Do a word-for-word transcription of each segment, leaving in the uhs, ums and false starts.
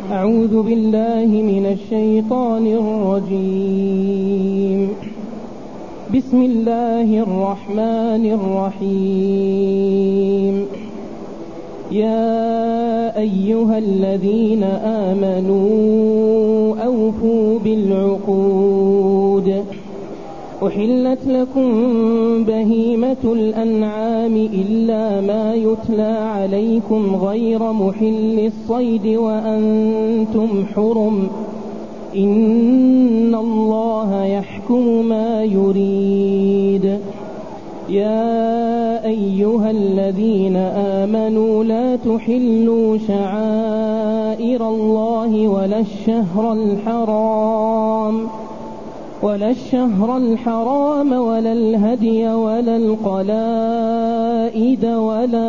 أعوذ بالله من الشيطان الرجيم. بسم الله الرحمن الرحيم. يا أيها الذين آمنوا أوفوا بالعقود. أحلت لكم بهيمة الأنعام إلا ما يتلى عليكم غير محل الصيد وأنتم حرم. إن الله يحكم ما يريد. يا أيها الذين آمنوا لا تحلوا شعائر الله ولا الشهر الحرام ولا الشهر الحرام ولا الهدي ولا القلائد ولا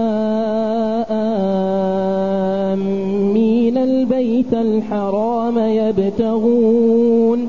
آمين البيت الحرام يبتغون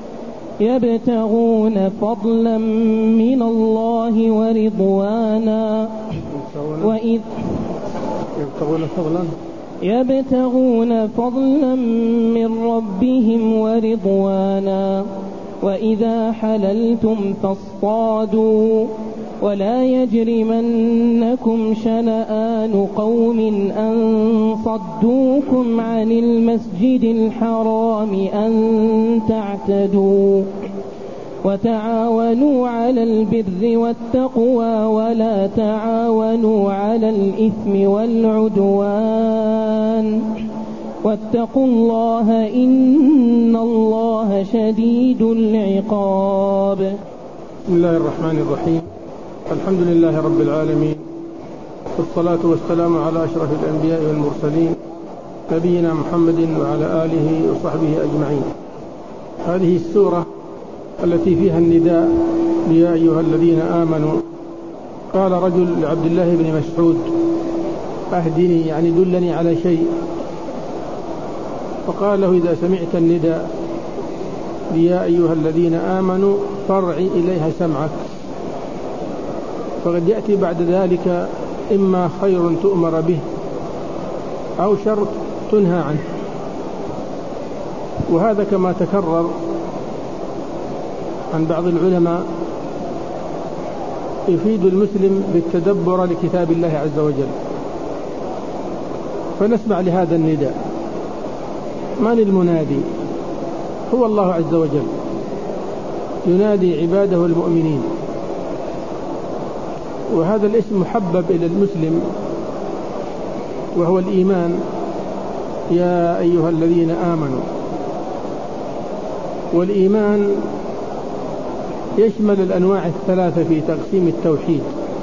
يبتغون فضلا من الله ورضوانا وإذ يبتغون فضلا يبتغون فضلا من ربهم ورضوانا. وإذا حللتم فاصطادوا ولا يجرمنكم شنآن قوم أن صدوكم عن المسجد الحرام أن تعتدوا. وتعاونوا على البر والتقوى ولا تعاونوا على الإثم والعدوان واتقوا الله إن الله شديد العقاب. بسم الله الرحمن الرحيم. الحمد لله رب العالمين، والصلاة والسلام على أشرف الأنبياء والمرسلين نبينا محمد وعلى آله وصحبه أجمعين. هذه السورة التي فيها النداء يا أيها الذين آمنوا. قال رجل لعبد الله بن مسعود أهدني، يعني دلني على شيء. فقال له إذا سمعت النداء يا أيها الذين آمنوا فارعي إليها سمعك، فقد يأتي بعد ذلك إما خير تؤمر به أو شر تنهى عنه. وهذا كما تكرر عن بعض العلماء يفيد المسلم بالتدبر لكتاب الله عز وجل. فنسمع لهذا النداء. من المنادي؟ هو الله عز وجل ينادي عباده المؤمنين، وهذا الاسم محبب إلى المسلم وهو الإيمان. يا أيها الذين آمنوا. والإيمان يشمل الأنواع الثلاثة في تقسيم التوحيد،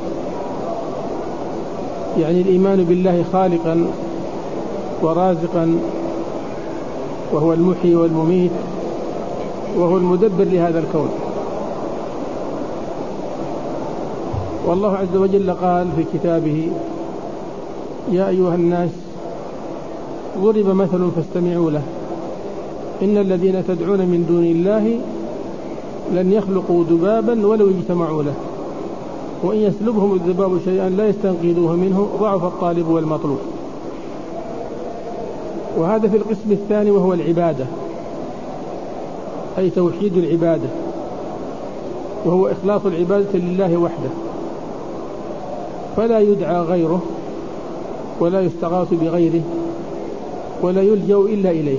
يعني الإيمان بالله خالقا ورازقا، وهو المحيي والمميت، وهو المدبر لهذا الكون. والله عز وجل قال في كتابه يا أيها الناس ضرب مثل فاستمعوا له إن الذين تدعون من دون الله لن يخلقوا ذبابا ولو اجتمعوا له وإن يسلبهم الذباب شيئا لا يستنقذوه منه ضعف الطالب والمطلوب. وهذا في القسم الثاني وهو العبادة، أي توحيد العبادة، وهو إخلاص العبادة لله وحده، فلا يدعى غيره ولا يستغاث بغيره ولا يلجأ إلا إليه.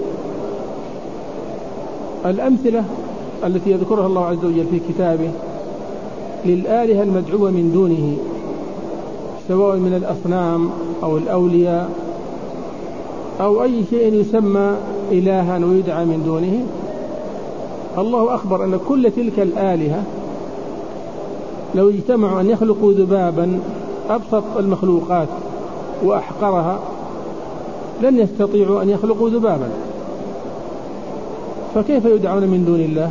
الأمثلة التي يذكرها الله عز وجل في كتابه للآلهة المدعوة من دونه، سواء من الأصنام أو الأولياء أو أي شيء يسمى إلها ويدعى من دونه، الله أخبر أن كل تلك الآلهة لو اجتمعوا أن يخلقوا ذبابا أبسط المخلوقات وأحقرها لن يستطيعوا أن يخلقوا ذبابا، فكيف يدعون من دون الله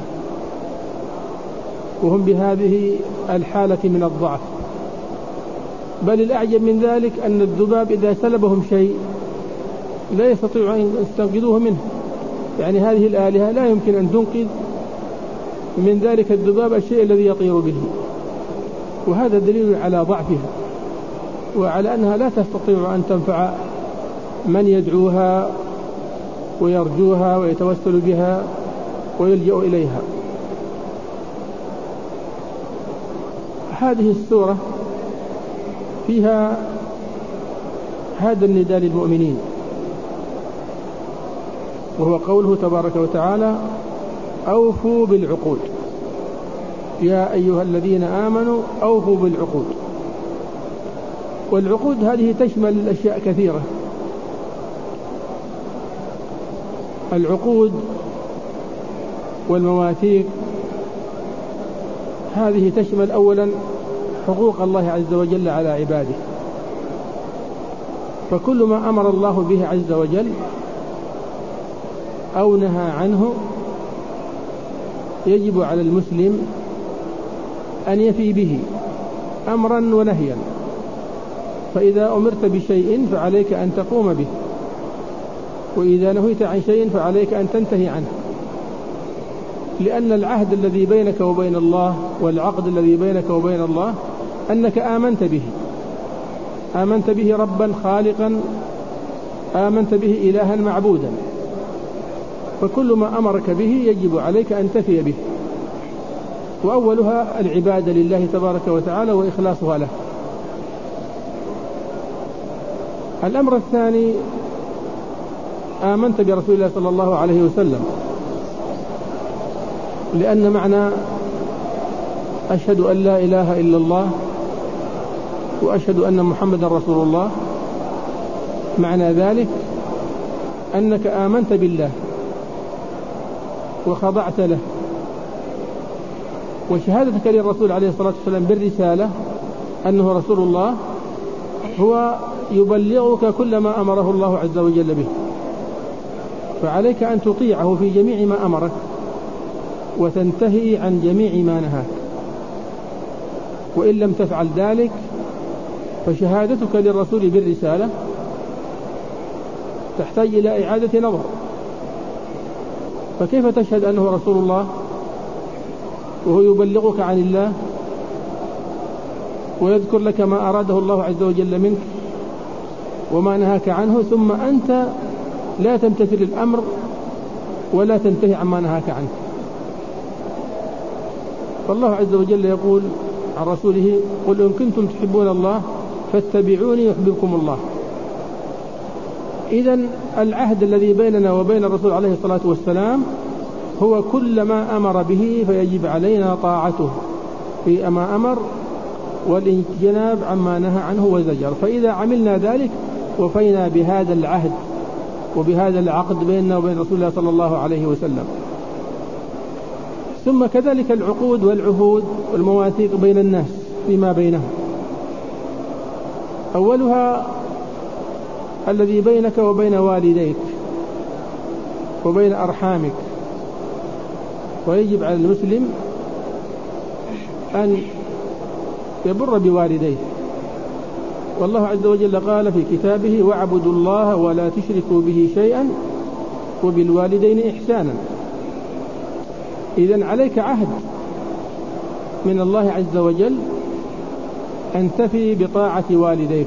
وهم بهذه الحالة من الضعف؟ بل الأعجب من ذلك أن الذباب إذا سلبهم شيء لا يستطيعوا أن يستنقذوه منه، يعني هذه الآلهة لا يمكن أن تنقذ من ذلك الذباب الشيء الذي يطير به، وهذا دليل على ضعفها وعلى أنها لا تستطيع أن تنفع من يدعوها ويرجوها ويتوسل بها ويلجأ إليها. هذه السورة فيها هذا النداء للمؤمنين، وهو قوله تبارك وتعالى: أوفوا بالعقود، يا أيها الذين آمنوا أوفوا بالعقود. والعقود هذه تشمل أشياء كثيرة. العقود والمواثيق هذه تشمل أولا حقوق الله عز وجل على عباده، فكل ما أمر الله به عز وجل أو نهى عنه يجب على المسلم أن يفي به أمرا ونهيا. فإذا أمرت بشيء فعليك أن تقوم به، وإذا نهيت عن شيء فعليك أن تنتهي عنه، لأن العهد الذي بينك وبين الله والعقد الذي بينك وبين الله أنك آمنت به، آمنت به ربا خالقا، آمنت به إلها معبودا، فكل ما أمرك به يجب عليك أن تفي به، وأولها العبادة لله تبارك وتعالى وإخلاصها له. الأمر الثاني: آمنت برسول الله صلى الله عليه وسلم، لأن معنى أشهد أن لا إله إلا الله وأشهد أن محمدا رسول الله معنى ذلك أنك آمنت بالله وخضعت له، وشهادتك للرسول عليه الصلاة والسلام بالرسالة أنه رسول الله هو يبلغك كل ما أمره الله عز وجل به، فعليك أن تطيعه في جميع ما أمرك وتنتهي عن جميع ما نهاك. وإن لم تفعل ذلك فشهادتك للرسول بالرسالة تحتاج إلى إعادة نظر. فكيف تشهد أنه رسول الله وهو يبلغك عن الله ويذكر لك ما أراده الله عز وجل منك وما نهاك عنه، ثم أنت لا تمتثل الأمر ولا تنتهي عما نهاك عنه؟ فالله عز وجل يقول عن رسوله: قل إن كنتم تحبون الله فاتبعوني يحببكم الله. إذن العهد الذي بيننا وبين الرسول عليه الصلاة والسلام هو كل ما أمر به فيجب علينا طاعته في ما أمر والاجتناب عما نهى عنه وزجر. فإذا عملنا ذلك وفينا بهذا العهد وبهذا العقد بيننا وبين رسول الله صلى الله عليه وسلم. ثم كذلك العقود والعهود والمواثيق بين الناس فيما بينهم، أولها الذي بينك وبين والديك وبين أرحامك، ويجب على المسلم أن يبر بوالديه. والله عز وجل قال في كتابه: واعبدوا الله ولا تشركوا به شيئا وبالوالدين إحسانا. إذن عليك عهد من الله عز وجل أن تفي بطاعة والديك.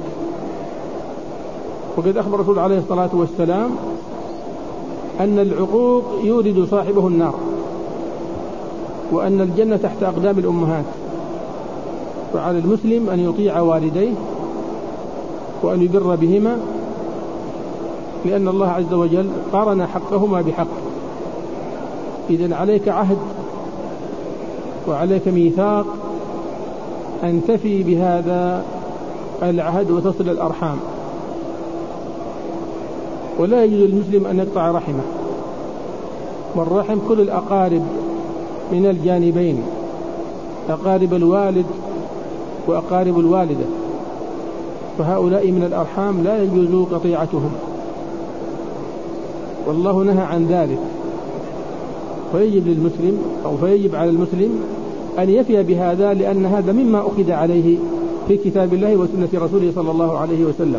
وقد أخبر الرسول عليه الصلاة والسلام أن العقوق يورد صاحبه النار، وأن الجنة تحت أقدام الأمهات. فعلى المسلم أن يطيع والديه وأن يبر بهما، لأن الله عز وجل قارن حقهما بحق. إذن عليك عهد وعليك ميثاق أن تفي بهذا العهد وتصل الأرحام. ولا يجوز للمسلم أن يقطع رحمه، والرحم كل الأقارب من الجانبين، أقارب الوالد وأقارب الوالدة، فهؤلاء من الأرحام لا يجوز قطيعتهم، والله نهى عن ذلك. فيجب للمسلم أو فيجب على المسلم أن يفي بهذا، لأن هذا مما أخذ عليه في كتاب الله وسنة رسوله صلى الله عليه وسلم.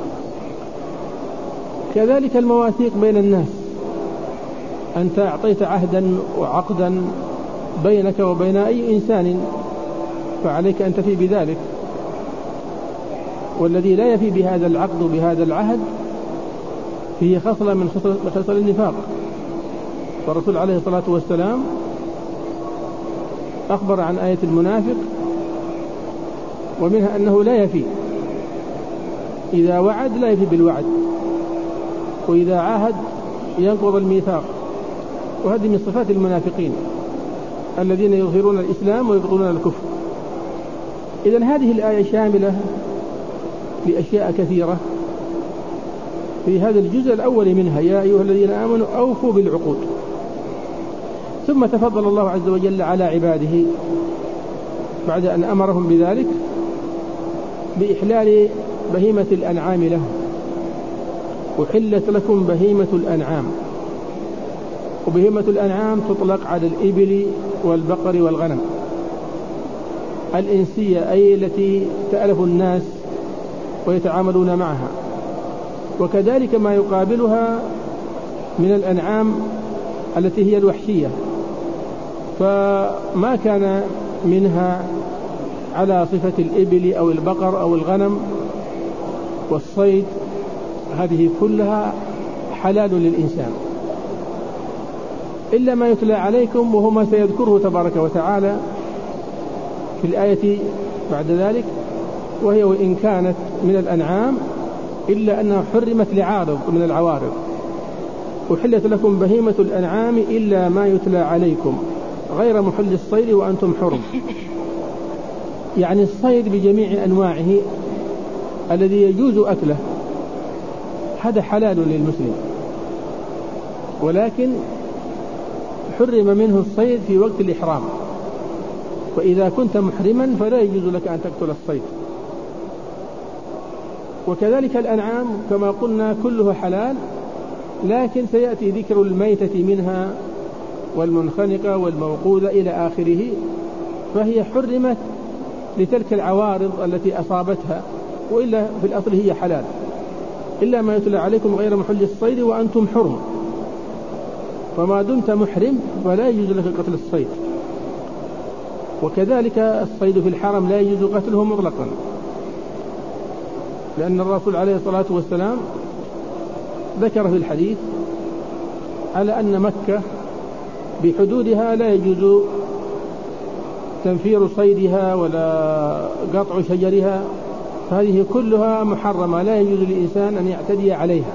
كذلك المواثيق بين الناس، أنت أعطيت عهدا وعقدا بينك وبين أي إنسان فعليك أن تفي بذلك، والذي لا يفي بهذا العقد وبهذا العهد فيه خصلة من خصال النفاق. والرسول عليه الصلاة والسلام أخبر عن آية المنافق، ومنها أنه لا يفي، إذا وعد لا يفي بالوعد، وإذا عاهد ينقض الميثاق. وهذه من صفات المنافقين الذين يظهرون الإسلام ويبطلون الكفر. إذن هذه الآية شاملة لأشياء كثيرة في هذا الجزء الأول منها: يا أيها الذين آمنوا أوفوا بالعقود. ثم تفضل الله عز وجل على عباده بعد أن أمرهم بذلك بإحلال بهيمة الأنعام لهم. أحلت لكم بهيمة الأنعام. وبهيمة الأنعام تطلق على الإبل والبقر والغنم الإنسية، أي التي تألف الناس ويتعاملون معها، وكذلك ما يقابلها من الأنعام التي هي الوحشية. فما كان منها على صفة الإبل أو البقر أو الغنم والصيد، هذه كلها حلال للإنسان إلا ما يتلى عليكم، وهو ما سيذكره تبارك وتعالى في الآية بعد ذلك، وهي وإن كانت من الأنعام إلا أنها حرمت لعارض من العوارض. أحلت لكم بهيمة الأنعام إلا ما يتلى عليكم غير محل الصيد وأنتم حرم. يعني الصيد بجميع أنواعه الذي يجوز أكله هذا حلال للمسلم، ولكن حرم منه الصيد في وقت الإحرام، وإذا كنت محرما فلا يجوز لك أن تقتل الصيد. وكذلك الأنعام كما قلنا كله حلال، لكن سيأتي ذكر الميتة منها والمنخنقة والموقوذة إلى آخره، فهي حرمت لتلك العوارض التي أصابتها، وإلا في الأصل هي حلال. إلا ما يتلى عليكم غير محل الصيد وأنتم حرم، فما دمت محرم فلا يجوز لك قتل الصيد. وكذلك الصيد في الحرم لا يجوز قتله مطلقا، لأن الرسول عليه الصلاة والسلام ذكر في الحديث على أن مكة بحدودها لا يجوز تنفير صيدها ولا قطع شجرها، فهذه كلها محرمة لا يجوز للإنسان أن يعتدي عليها.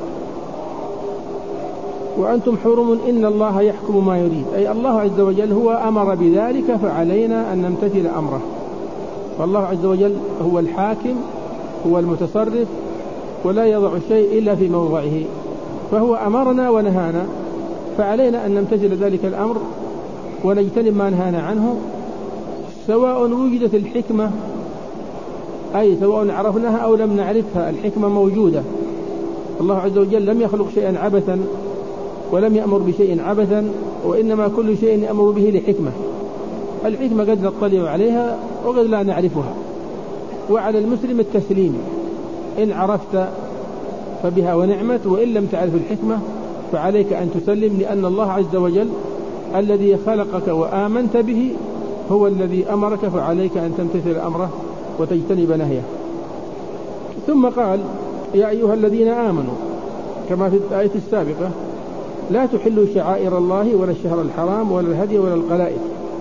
وأنتم حرم إن الله يحكم ما يريد، أي الله عز وجل هو أمر بذلك فعلينا أن نمتثل أمره. فالله عز وجل هو الحاكم، هو المتصرف، ولا يضع الشيء إلا في موضعه، فهو أمرنا ونهانا، فعلينا أن نمتثل ذلك الأمر ونجتنب ما نهانا عنه، سواء وجدت الحكمة، أي سواء عرفناها أو لم نعرفها، الحكمة موجودة. الله عز وجل لم يخلق شيئا عبثا ولم يأمر بشيء عبثا، وإنما كل شيء يأمر به لحكمة. الحكمة قد نطلع عليها وقد لا نعرفها، وعلى المسلم التسليم، إن عرفت فبها ونعمت، وإن لم تعرف الحكمة فعليك أن تسلم، لأن الله عز وجل الذي خلقك وآمنت به هو الذي أمرك، فعليك أن تمتثل أمره وتجتنب نهيه. ثم قال: يا أيها الذين آمنوا، كما في الآية السابقة: لا تحلوا شعائر الله ولا الشهر الحرام ولا الهدي ولا القلائد.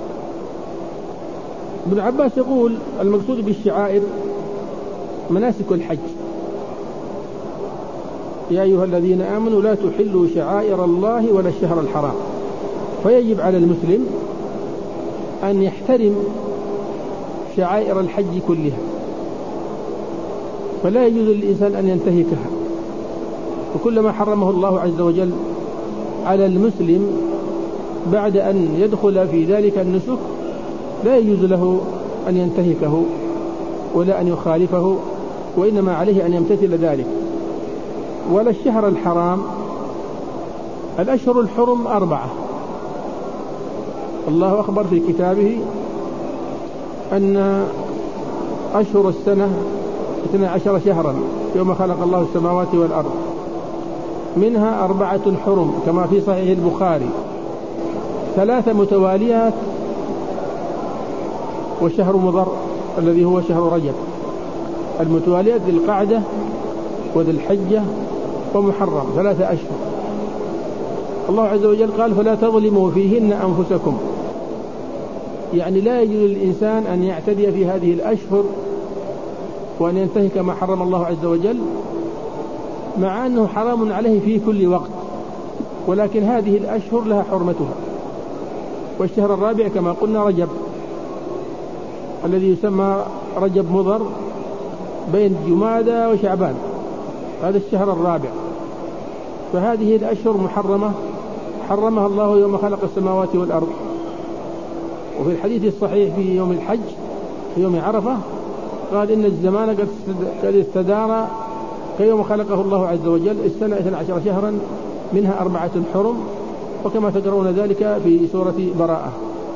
ابن عباس يقول المقصود بالشعائر مناسك الحج. يا أيها الذين آمنوا لا تحلوا شعائر الله ولا الشهر الحرام. فيجب على المسلم أن يحترم شعائر الحج كلها، فلا يجوز للإنسان أن ينتهكها. وكل ما حرمه الله عز وجل على المسلم بعد أن يدخل في ذلك النسك لا يجوز له أن ينتهكه ولا أن يخالفه، وإنما عليه أن يمتثل ذلك. ولا الشهر الحرام. الأشهر الحرم أربعة، الله أخبر في كتابه أن أشهر السنة اثنا عشر شهرا يوم خلق الله السماوات والأرض، منها أربعة حرم كما في صحيح البخاري، ثلاثة متواليات وشهر مضر الذي هو شهر رجب. المتواليات ذي القعدة وذي الحجة ومحرم ثلاثة أشهر. الله عز وجل قال فلا تظلموا فيهن أنفسكم، يعني لا يجوز للإنسان أن يعتدي في هذه الأشهر وأن ينتهك ما حرم الله عز وجل، مع أنه حرام عليه في كل وقت، ولكن هذه الأشهر لها حرمتها. والشهر الرابع كما قلنا رجب، الذي يسمى رجب مضر بين جمادى وشعبان، هذا الشهر الرابع. فهذه الأشهر محرمة، حرمها الله يوم خلق السماوات والأرض. وفي الحديث الصحيح في يوم الحج في يوم عرفة قال إن الزمان قد استدار كيوم خلقه الله عز وجل، السنة اثنا عشر شهرا منها أربعة حرم، وكما تقرؤون ذلك في سورة براءة.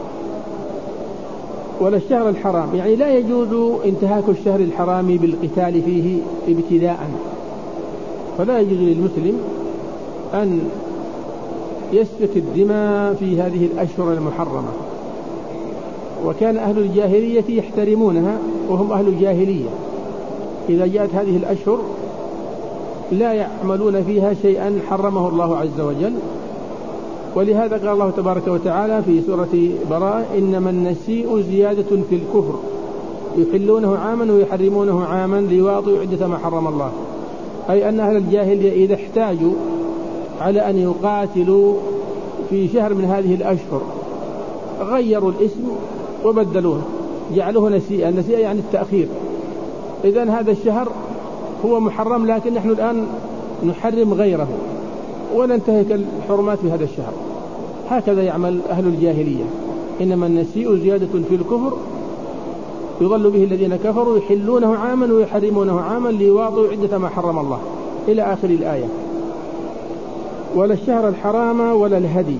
ولا الشهر الحرام، يعني لا يجوز انتهاك الشهر الحرام بالقتال فيه ابتداء، فلا يجوز للمسلم أن يسفك الدماء في هذه الأشهر المحرمة. وكان أهل الجاهلية يحترمونها وهم أهل الجاهلية، إذا جاءت هذه الأشهر لا يعملون فيها شيئا حرمه الله عز وجل. ولهذا قال الله تبارك وتعالى في سورة براءة إنما النسيء زيادة في الكفر يحلونه عاما ويحرمونه عاما ليواطئوا عدة ما حرم الله، أي أن أهل الجاهلية إذا احتاجوا على أن يقاتلوا في شهر من هذه الأشهر غيروا الاسم وبدلوه، جعلوه نسيئا. النسيئة يعني التأخير. إذن هذا الشهر هو محرم، لكن نحن الآن نحرم غيره وننتهك الحرمات في هذا الشهر. هكذا يعمل أهل الجاهلية. إنما النسيء زيادة في الكفر يضل به الذين كفروا يحلونه عاما ويحرمونه عاما ليواطئوا عدة ما حرم الله إلى آخر الآية. ولا الشهر الحرام ولا الهدي.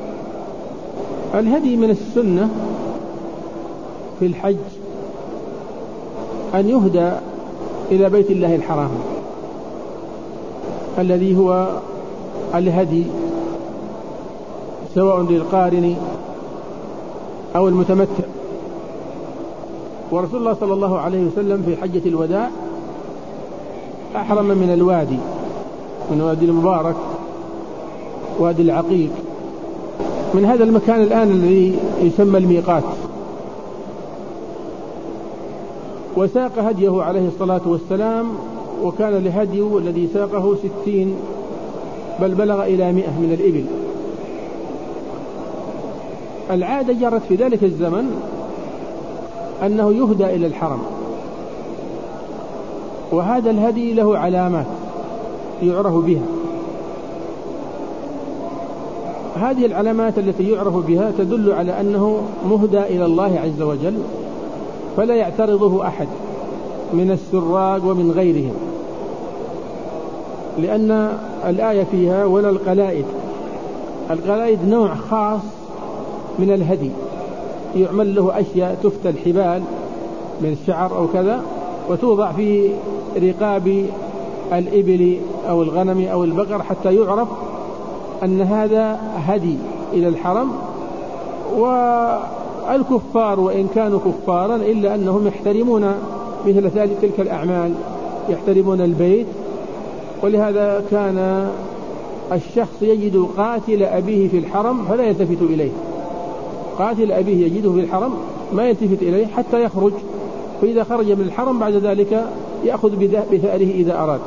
الهدي من السنة في الحج أن يهدى إلى بيت الله الحرام الذي هو الهدي، سواء للقارن أو المتمتع. ورسول الله صلى الله عليه وسلم في حجة الوداع أحرم من الوادي، من وادي المبارك، وادي العقيق، من هذا المكان الآن الذي يسمى الميقات. وساق هديه عليه الصلاة والسلام، وكان لهديه الذي ساقه ستين بل بلغ إلى مئة من الإبل. العادة جرت في ذلك الزمن أنه يهدى إلى الحرم، وهذا الهدي له علامات يعرف بها. هذه العلامات التي يعرف بها تدل على أنه مهدى إلى الله عز وجل، فلا يعترضه أحد من السراج ومن غيرهم، لأن الآية فيها ولا القلائد. القلائد نوع خاص من الهدي، يعمل له أشياء، تفتى الحبال من الشعر أو كذا وتوضع في رقاب الإبل أو الغنم أو البقر حتى يعرف أن هذا هدي إلى الحرم. والكفار وإن كانوا كفارا إلا أنهم يحترمون مثل ذلك تلك الأعمال، يحترمون البيت. ولهذا كان الشخص يجد قاتل أبيه في الحرم فلا يلتفت إليه، قاتل أبيه يجده في الحرم ما يلتفت إليه حتى يخرج، فإذا خرج من الحرم بعد ذلك يأخذ بثأره إذا أراد.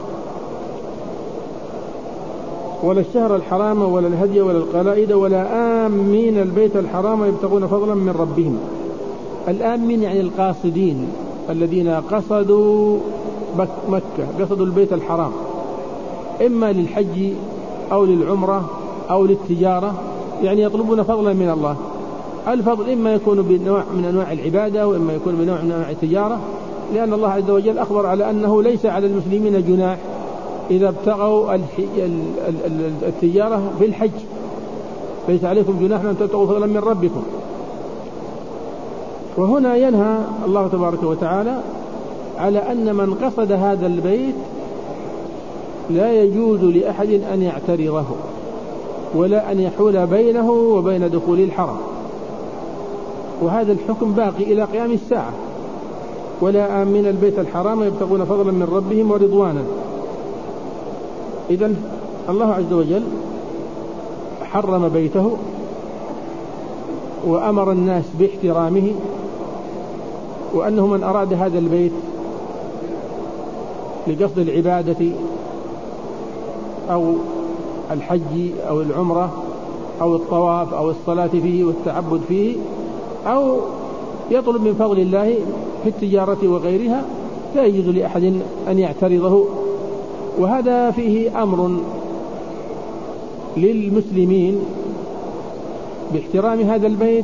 ولا الشهر الحرام ولا الهدي ولا القلائد ولا آمين البيت الحرام يبتغون فضلا من ربهم. الآمين يعني القاصدين الذين قصدوا مكة، قصدوا البيت الحرام إما للحج أو للعمرة أو للتجارة، يعني يطلبون فضلا من الله. الفضل إما يكون بنوع من أنواع العبادة وإما يكون بنوع من أنواع التجارة، لأن الله عز وجل أخبر على أنه ليس على المسلمين جناح إذا ابتغوا التجارة في الحج، ليس عليكم جناح أن تبتغوا فضلا من ربكم. وهنا ينهى الله تبارك وتعالى على أن من قصد هذا البيت لا يجوز لأحد أن يعترضه ولا أن يحول بينه وبين دخول الحرم. وهذا الحكم باقي إلى قيام الساعة. ولا آمين البيت الحرام يبتغون فضلا من ربهم ورضوانا. إذن الله عز وجل حرم بيته وأمر الناس باحترامه، وأنه من أراد هذا البيت لقصد العبادة أو الحج أو العمرة أو الطواف أو الصلاة فيه والتعبد فيه، أو يطلب من فضل الله في التجارة وغيرها، لا يجوز لأحد أن يعترضه. وهذا فيه أمر للمسلمين باحترام هذا البيت،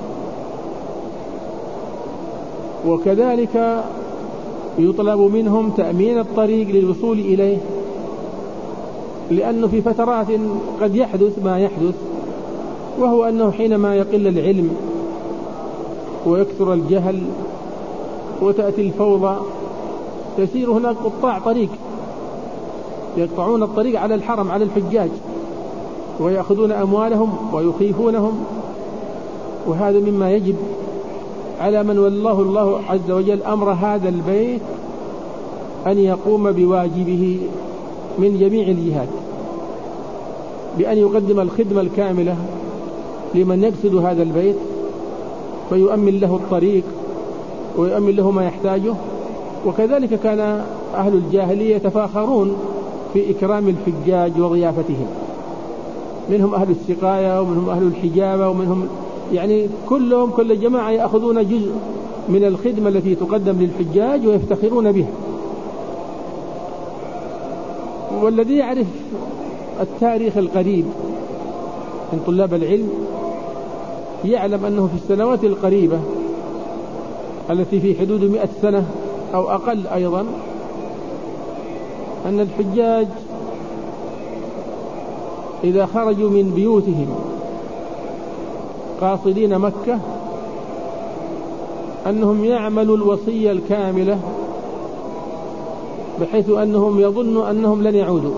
وكذلك يطلب منهم تأمين الطريق للوصول إليه، لأنه في فترات قد يحدث ما يحدث، وهو أنه حينما يقل العلم ويكثر الجهل وتأتي الفوضى يصير هناك قطاع طريق يقطعون الطريق على الحرم على الحجاج ويأخذون أموالهم ويخيفونهم. وهذا مما يجب على من والله الله عز وجل أمر هذا البيت أن يقوم بواجبه من جميع الجهات، بأن يقدم الخدمة الكاملة لمن يقصد هذا البيت، فيؤمن له الطريق ويؤمن له ما يحتاجه. وكذلك كان أهل الجاهلية يتفاخرون في إكرام الحجاج وضيافتهم، منهم أهل السقاية ومنهم أهل الحجابة ومنهم يعني كلهم كل جماعة يأخذون جزء من الخدمة التي تقدم للحجاج ويفتخرون بها. والذي يعرف التاريخ القريب من طلاب العلم يعلم أنه في السنوات القريبة التي في حدود مئة سنة أو أقل أيضا، أن الحجاج إذا خرجوا من بيوتهم قاصدين مكة أنهم يعملوا الوصية الكاملة، بحيث أنهم يظنوا أنهم لن يعودوا،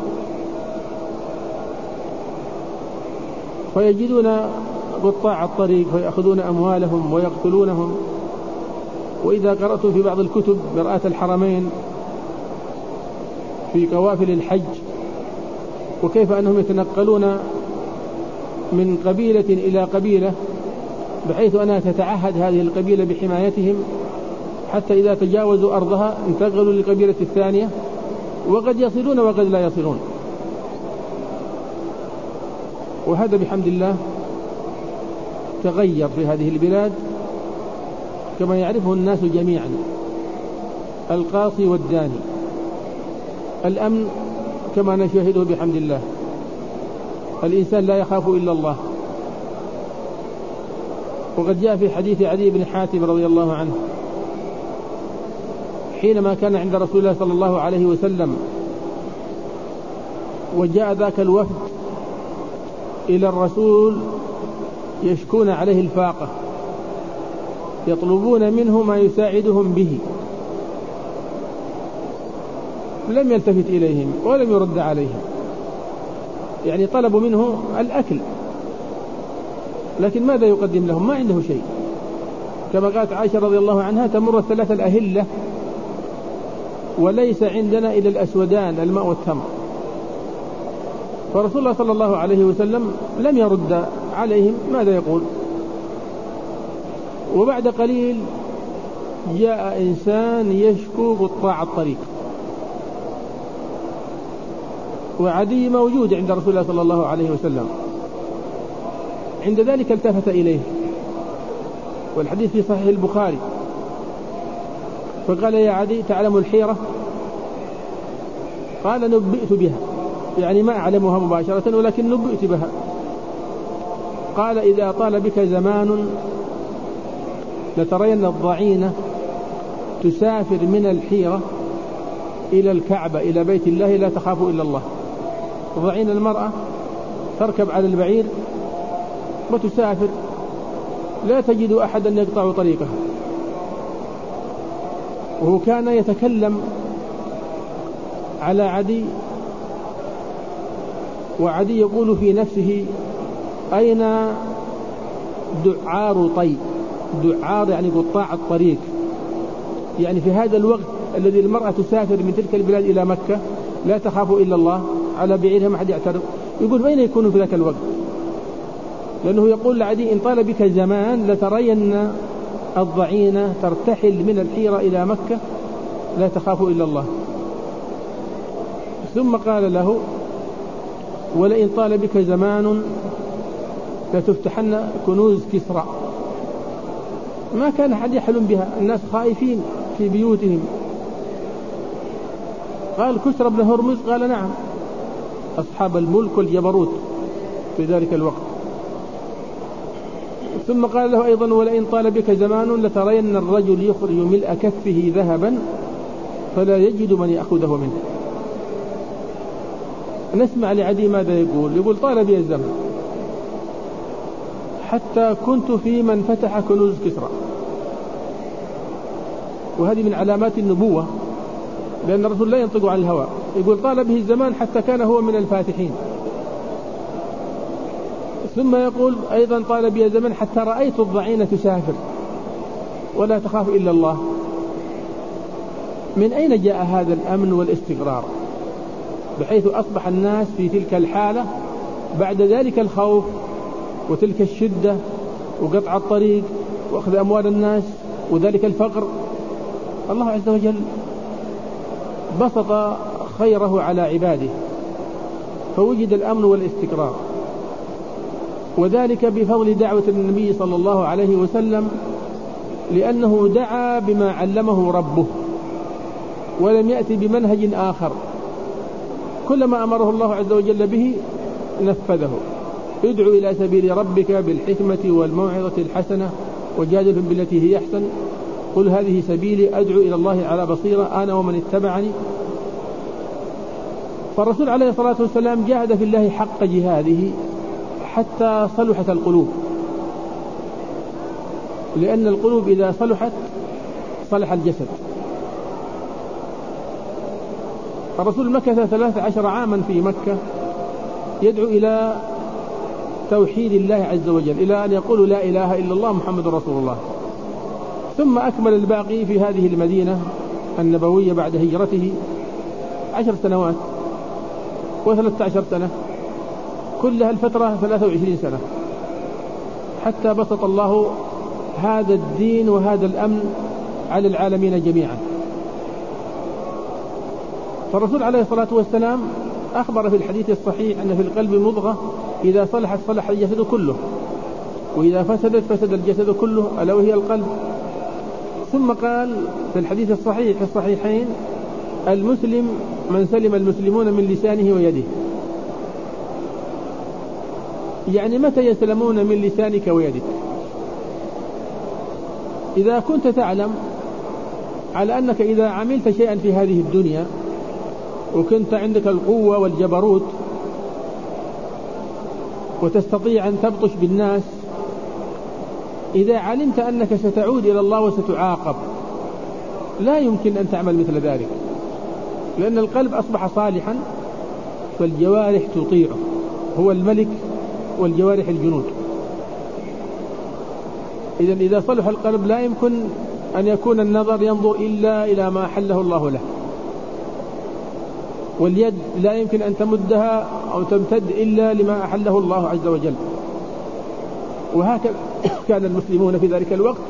فيجدون قطاع الطريق فيأخذون أموالهم ويقتلونهم. وإذا قرأتم في بعض الكتب مرآة الحرمين في قوافل الحج وكيف أنهم يتنقلون من قبيلة إلى قبيلة بحيث أنها تتعهد هذه القبيلة بحمايتهم، حتى إذا تجاوزوا أرضها انتقلوا للقبيلة الثانية، وقد يصلون وقد لا يصلون. وهذا بحمد الله تغير في هذه البلاد كما يعرفه الناس جميعا، القاصي والداني. الأمن كما نشاهده بحمد الله، الإنسان لا يخاف إلا الله. وقد جاء في حديث عدي بن حاتم رضي الله عنه حينما كان عند رسول الله صلى الله عليه وسلم وجاء ذاك الوفد إلى الرسول يشكون عليه الفاقة، يطلبون منه ما يساعدهم به، لم يلتفت إليهم ولم يرد عليهم، يعني طلبوا منه الأكل، لكن ماذا يقدم لهم؟ ما عنده شيء. كما قالت عائشة رضي الله عنها تمر الثلاثة الأهلة وليس عندنا إلا الأسودان الماء والتمر. فرسول الله صلى الله عليه وسلم لم يرد عليهم، ماذا يقول؟ وبعد قليل جاء إنسان يشكو قطاع الطريق، وعدي موجود عند رسول الله صلى الله عليه وسلم. عند ذلك التفت إليه، والحديث في صحيح البخاري، فقال: يا عدي تعلم الحيرة؟ قال: نبئت بها، يعني ما أعلمها مباشرة ولكن نبئت بها. قال: إذا طال بك زمان لترين الضعينة تسافر من الحيرة إلى الكعبة إلى بيت الله لا تخاف إلا الله. ضعين المرأة تركب على البعير وتسافر لا تجد أحدا يقطع طريقها. وهو كان يتكلم على عدي، وعدي يقول في نفسه: أين دعار طي؟ دعار يعني قطاع الطريق، يعني في هذا الوقت الذي المرأة تسافر من تلك البلاد إلى مكة لا تخاف إلا الله، على بعيرها ما أحد يعترض. يقول أين يكون في ذاك الوقت؟ لأنه يقول لعدي إن طال بك زمان لترين الضعينة ترتحل من الحيرة إلى مكة لا تخاف إلا الله. ثم قال له ولئن طال بك زمان لتفتحن كنوز كسرى. ما كان أحد يحلم بها، الناس خائفين في بيوتهم. قال كسرى بن هرمز؟ قال نعم، أصحاب الملك والجبروت في ذلك الوقت. ثم قال له أيضا ولئن طال بك زمان لترين الرجل يخرج ملء كفه ذهبا فلا يجد من يأخذه منه. نسمع لعدي ماذا يقول. يقول طال بي الزمن حتى كنت في من فتح كنوز كسرى. وهذه من علامات النبوة، لأن الرسول لا ينطق عن الهوى. يقول طال به الزمان حتى كان هو من الفاتحين. ثم يقول أيضا طال بي الزمن حتى رأيت الضعينة تسافر ولا تخاف إلا الله. من أين جاء هذا الأمن والاستقرار بحيث أصبح الناس في تلك الحالة بعد ذلك الخوف وتلك الشدة وقطع الطريق وأخذ أموال الناس وذلك الفقر؟ الله عز وجل بسط خيره على عباده فوجد الأمن والاستقرار، وذلك بفضل دعوة النبي صلى الله عليه وسلم، لأنه دعا بما علمه ربه ولم يأتي بمنهج آخر. كلما أمره الله عز وجل به نفذه. ادعو إلى سبيل ربك بالحكمة والموعظة الحسنة وجادلهم بالتي هي أحسن قل هذه سبيلي أدعو إلى الله على بصيرة أنا ومن اتبعني. فالرسول عليه الصلاة والسلام جاهد في الله حق جهاده حتى صلحت القلوب، لأن القلوب إذا صلحت صلح الجسد. الرسول مكث ثلاث عشر عاما في مكة يدعو إلى توحيد الله عز وجل، إلى أن يقولوا لا إله إلا الله محمد رسول الله. ثم أكمل الباقي في هذه المدينة النبوية بعد هجرته عشر سنوات وثلاثة عشر سنة، كلها الفترة ثلاثة وعشرين سنة، حتى بسط الله هذا الدين وهذا الأمن على العالمين جميعا. فالرسول عليه الصلاة والسلام أخبر في الحديث الصحيح أن في القلب مضغة إذا صلحت صلح الجسد كله وإذا فسدت فسد الجسد كله ألا وهي القلب. ثم قال في الحديث الصحيح في الصحيحين المسلم من سلم المسلمون من لسانه ويده. يعني متى يسلمون من لسانك ويدك؟ إذا كنت تعلم على أنك إذا عملت شيئا في هذه الدنيا وكنت عندك القوة والجبروت وتستطيع أن تبطش بالناس، إذا علمت أنك ستعود إلى الله وستعاقب لا يمكن أن تعمل مثل ذلك، لأن القلب أصبح صالحا فالجوارح تطيعه، هو الملك والجوارح الجنود. إذن إذا صلح القلب لا يمكن أن يكون النظر ينظر إلا إلى ما أحله الله له، واليد لا يمكن أن تمدها أو تمتد إلا لما أحله الله عز وجل. وهكذا كان المسلمون في ذلك الوقت.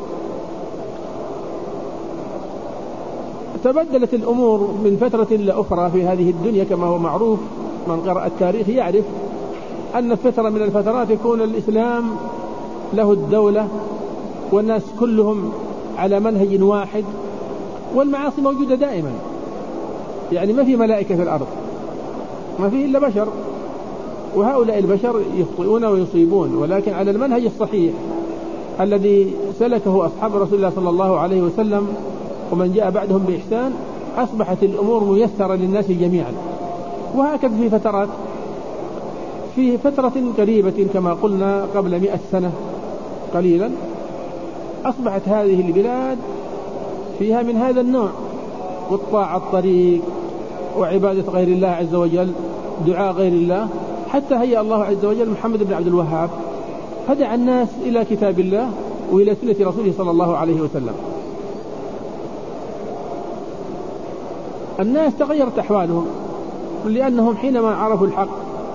تبدلت الأمور من فترة لأخرى في هذه الدنيا كما هو معروف، من قرأ التاريخ يعرف أن فترة من الفترات يكون الإسلام له الدولة والناس كلهم على منهج واحد، والمعاصي موجودة دائما، يعني ما في ملائكة في الأرض، ما فيه إلا بشر، وهؤلاء البشر يخطئون ويصيبون، ولكن على المنهج الصحيح الذي سلكه أصحاب رسول الله صلى الله عليه وسلم ومن جاء بعدهم بإحسان أصبحت الأمور ميسرة للناس جميعا. وهكذا في فترات، في فترة قريبة كما قلنا قبل مئة سنة قليلا أصبحت هذه البلاد فيها من هذا النوع، قطاع الطريق وعبادة غير الله عز وجل، دعاء غير الله، حتى هيأ الله عز وجل محمد بن عبد الوهاب فدعا الناس إلى كتاب الله وإلى سنة رسوله صلى الله عليه وسلم. الناس تغيرت أحوالهم، لأنهم حينما عرفوا الحق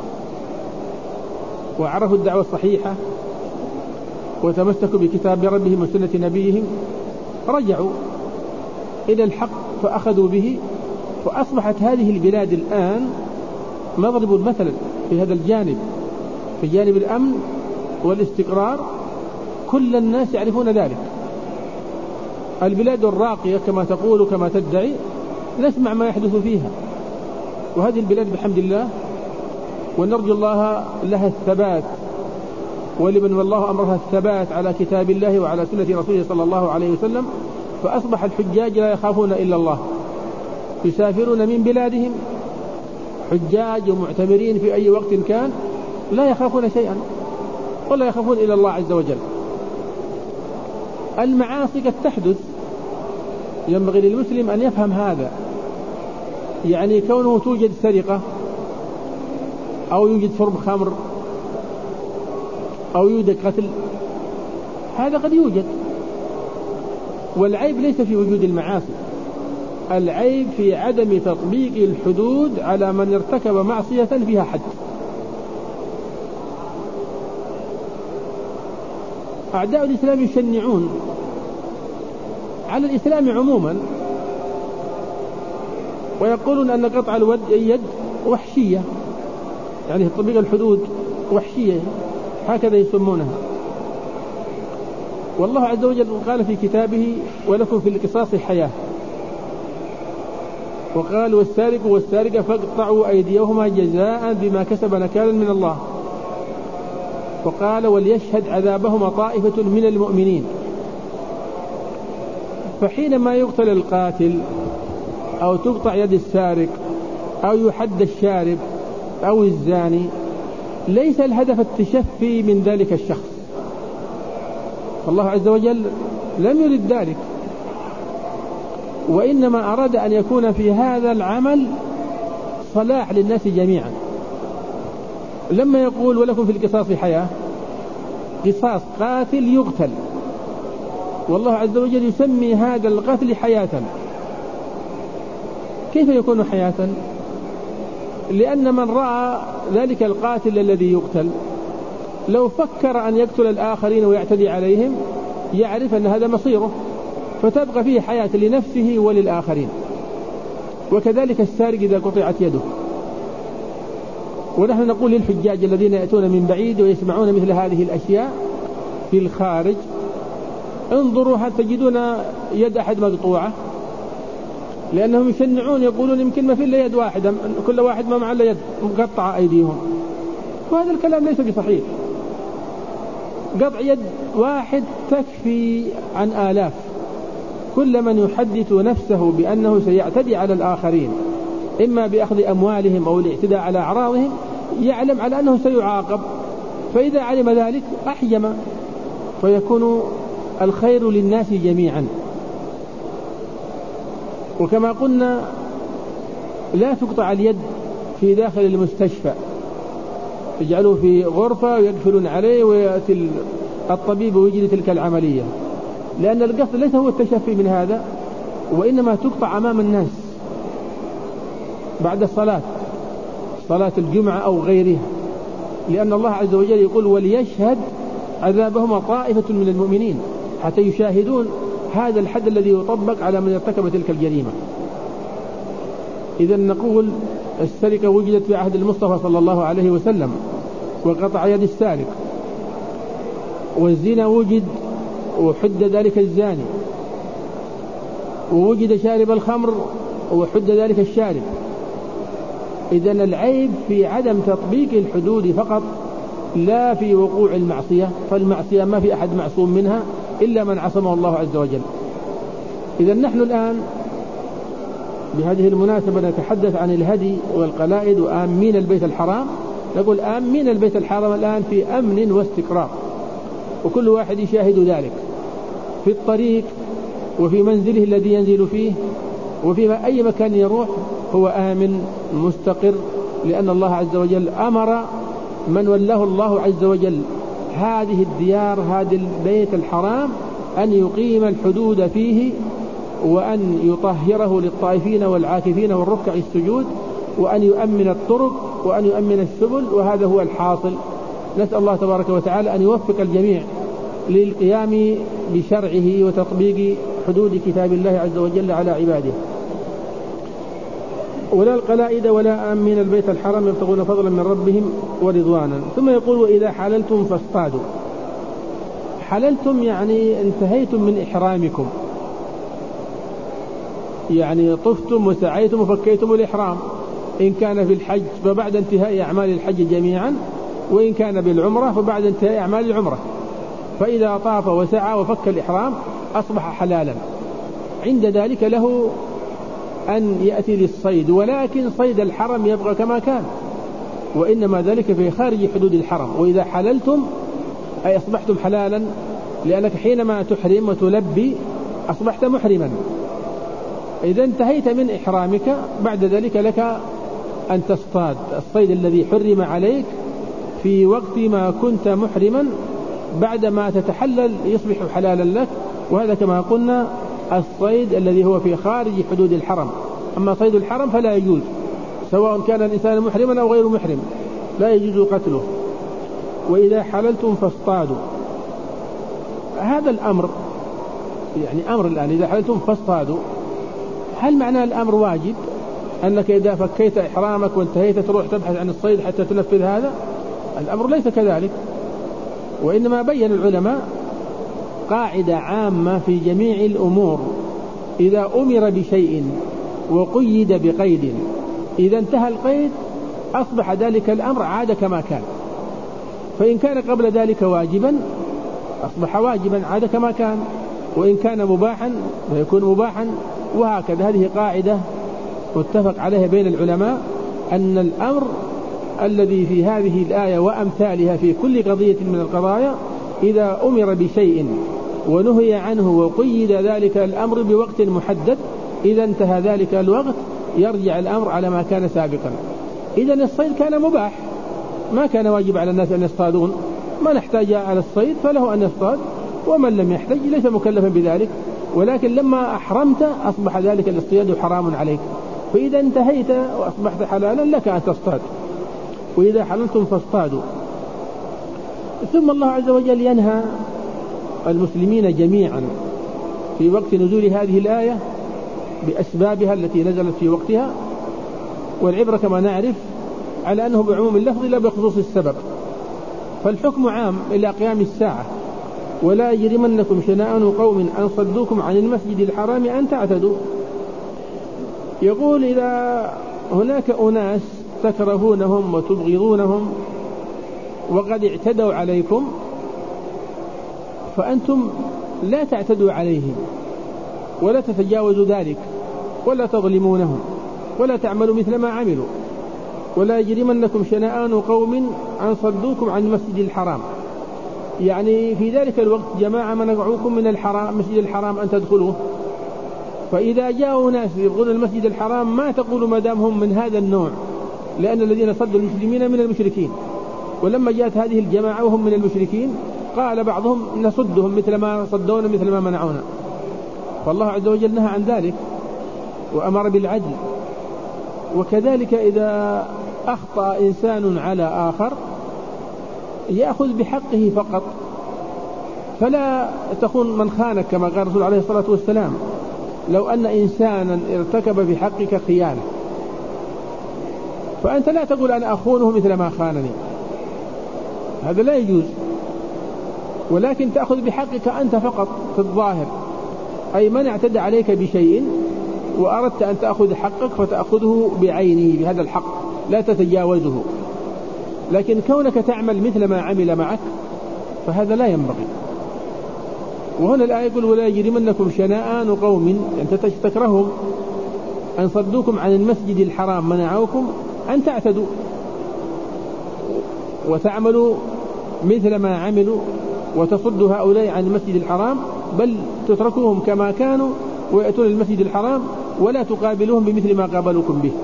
وعرفوا الدعوة الصحيحة وتمسكوا بكتاب ربهم وسنة نبيهم رجعوا إلى الحق فأخذوا به، فأصبحت هذه البلاد الآن مضرب المثل في هذا الجانب، في جانب الأمن والاستقرار. كل الناس يعرفون ذلك. البلاد الراقية كما تقول وكما تدعي نسمع ما يحدث فيها، وهذه البلاد بحمد الله ونرجو الله لها الثبات، ولمن والله أمرها الثبات على كتاب الله وعلى سنة رسوله صلى الله عليه وسلم. فأصبح الحجاج لا يخافون إلا الله، يسافرون من بلادهم حجاج ومعتمرين في أي وقت كان، لا يخافون شيئا ولا يخافون إلا الله عز وجل. المعاصي قد تحدث، ينبغي للمسلم أن يفهم هذا، يعني كونه توجد سرقة أو يوجد شرب خمر أو يوجد قتل، هذا قد يوجد، والعيب ليس في وجود المعاصي، العيب في عدم تطبيق الحدود على من ارتكب معصية فيها حد. أعداء الإسلام يشنعون على الإسلام عموما ويقولون أن قطع اليد وحشية، يعني تطبيق الحدود وحشية، هكذا يسمونها. والله عز وجل قال في كتابه ولكم في القصاص حياة، وقال والسارق والسارقة فاقطعوا أيديهما جزاء بما كسب نكالا من الله، وقال وليشهد عذابهما طائفة من المؤمنين. فحينما يقتل القاتل أو تقطع يد السارق أو يحد الشارب أو الزاني، ليس الهدف التشفي من ذلك الشخص، فالله عز وجل لم يرد ذلك، وإنما أراد أن يكون في هذا العمل صلاح للناس جميعا. لما يقول ولكم في القصاص حياة، قصاص قاتل يقتل، والله عز وجل يسمي هذا القتل حياة. كيف يكون حياة؟ لأن من رأى ذلك القاتل الذي يقتل لو فكر أن يقتل الآخرين ويعتدي عليهم يعرف أن هذا مصيره، فتبقى فيه حياة لنفسه وللآخرين. وكذلك السارق إذا قطعت يده. ونحن نقول للحجاج الذين يأتون من بعيد ويسمعون مثل هذه الأشياء في الخارج، انظروا هل تجدون يد أحد مقطوعة، لأنهم يشنعون يقولون يمكن ما في إلا يد واحدة، كل واحد ما معه إلا يد مقطع أيديهم، وهذا الكلام ليس بصحيح. قطع يد واحد تكفي عن آلاف. كل من يحدث نفسه بأنه سيعتدي على الآخرين إما بأخذ أموالهم أو الاعتداء على أعراضهم يعلم على أنه سيعاقب، فإذا علم ذلك أحجم، فيكون الخير للناس جميعا. وكما قلنا لا تقطع اليد في داخل المستشفى، يجعلوه في غرفة ويقفلون عليه ويأتي الطبيب ويجري تلك العملية، لأن القصد ليس هو التشفي من هذا، وإنما تقطع أمام الناس بعد الصلاة، صلاة الجمعة أو غيرها، لأن الله عز وجل يقول وليشهد عذابهما طائفة من المؤمنين، حتى يشاهدون هذا الحد الذي يطبق على من ارتكب تلك الجريمة. إذن نقول السرقة وجدت في عهد المصطفى صلى الله عليه وسلم وقطع يد السارق، والزنا وجد وحد ذلك الزاني، ووجد شارب الخمر وحد ذلك الشارب. إذن العيب في عدم تطبيق الحدود فقط، لا في وقوع المعصية، فالمعصية ما في أحد معصوم منها إلا من عصمه الله عز وجل. إذن نحن الآن بهذه المناسبة نتحدث عن الهدي والقلائد وآمين البيت الحرام. نقول آمين البيت الحرام الآن في أمن واستقرار، وكل واحد يشاهد ذلك في الطريق وفي منزله الذي ينزل فيه وفي أي مكان يروح، هو آمن مستقر، لأن الله عز وجل أمر من وله الله عز وجل هذه الديار، هذا البيت الحرام، أن يقيم الحدود فيه وأن يطهره للطائفين والعاكفين والركع السجود، وأن يؤمن الطرق وأن يؤمن السبل، وهذا هو الحاصل. نسأل الله تبارك وتعالى أن يوفق الجميع للقيام بشرعه وتطبيق حدود كتاب الله عز وجل على عباده. ولا القلائد ولا آمين البيت الحرام يبتغون فضلا من ربهم ورضوانا. ثم يقول وإذا حللتم فاصطادوا. حللتم يعني انتهيتم من إحرامكم، يعني طفتم وسعيتم وفكيتم الإحرام، إن كان في الحج فبعد انتهاء أعمال الحج جميعا، وإن كان بالعمرة فبعد انتهاء أعمال العمرة. فإذا طاف وسعى وفك الإحرام أصبح حلالا. عند ذلك له أن يأتي للصيد، ولكن صيد الحرم يبقى كما كان، وإنما ذلك في خارج حدود الحرم. وإذا حللتم أي أصبحتم حلالا، لأنك حينما تحرم وتلبي أصبحت محرما. إذا انتهيت من إحرامك بعد ذلك لك أن تصطاد الصيد الذي حرم عليك في وقت ما كنت محرما، بعدما تتحلل يصبح حلالا لك. وهذا كما قلنا الصيد الذي هو في خارج حدود الحرم. أما صيد الحرم فلا يجوز، سواء كان الإنسان محرما أو غير محرم لا يجوز قتله. وإذا حللتم فاصطادوا، هذا الأمر يعني أمر الآن إذا حللتم فاصطادوا، هل معنى الأمر واجب أنك إذا فكيت إحرامك وانتهيت تروح تبحث عن الصيد حتى تنفذ هذا؟ الأمر ليس كذلك، وإنما بين العلماء قاعدة عامة في جميع الأمور: إذا أمر بشيء وقيد بقيد، إذا انتهى القيد أصبح ذلك الأمر عاد كما كان. فإن كان قبل ذلك واجبا أصبح واجبا عاد كما كان، وإن كان مباحا فيكون مباحا، وهكذا. هذه قاعدة متفق عليها بين العلماء، أن الأمر الذي في هذه الآية وأمثالها في كل قضية من القضايا إذا أمر بشيء ونهي عنه وقيد ذلك الأمر بوقت محدد، إذا انتهى ذلك الوقت يرجع الأمر على ما كان سابقا. إذا الصيد كان مباح، ما كان واجب على الناس أن يصطادون. من احتاج على الصيد فله أن يصطاد، ومن لم يحتاج ليس مكلفا بذلك. ولكن لما أحرمت أصبح ذلك الاصطياد حرام عليك، فإذا انتهيت وأصبحت حلالا لك أن تصطاد. وإذا حللتم فاصطادوا. ثم الله عز وجل ينهى المسلمين جميعا في وقت نزول هذه الآية بأسبابها التي نزلت في وقتها، والعبرة كما نعرف على أنه بعموم اللفظ لا بخصوص السبب، فالحكم عام إلى قيام الساعة. ولا يجرمنكم شنآن قوم أن صدوكم عن المسجد الحرام أن تعتدوا. يقول إذا هناك أناس تكرهونهم وتبغضونهم وقد اعتدوا عليكم، فأنتم لا تعتدوا عليهم ولا تتجاوزوا ذلك ولا تظلمونهم ولا تعملوا مثل ما عملوا. ولا يجرمنكم شنآن قوم أن صدوكم عن المسجد الحرام، يعني في ذلك الوقت جماعة منعوكم من الحرام مسجد الحرام أن تدخلوه، فإذا جاءوا ناس يبغون المسجد الحرام ما تقولوا ما دام هم من هذا النوع، لأن الذين صدوا المسلمين من المشركين. ولما جاءت هذه الجماعة وهم من المشركين قال بعضهم نصدهم مثل ما صدونا مثل ما منعونا. فالله عز وجل نهى عن ذلك وأمر بالعدل. وكذلك إذا أخطأ إنسان على آخر يأخذ بحقه فقط، فلا تكون من خانك، كما قال الرسول عليه الصلاة والسلام: لو أن إنسانا ارتكب بحقك خيانة فأنت لا تقول أنا أخونه مثل ما خانني، هذا لا يجوز، ولكن تأخذ بحقك أنت فقط في الظاهر. أي من اعتدى عليك بشيء وأردت أن تأخذ حقك فتأخذه بعينه بهذا الحق لا تتجاوزه، لكن كونك تعمل مثل ما عمل معك فهذا لا ينبغي. وهنا الآية يقول: ولا يجرمنكم شنآن قوم، أنت تكرههم أن صدوكم عن المسجد الحرام منعوكم أن تعتدوا وتعملوا مثل ما عملوا وتصدوا هؤلاء عن المسجد الحرام، بل تتركوهم كما كانوا ويأتون المسجد الحرام ولا تقابلوهم بمثل ما قابلوكم به.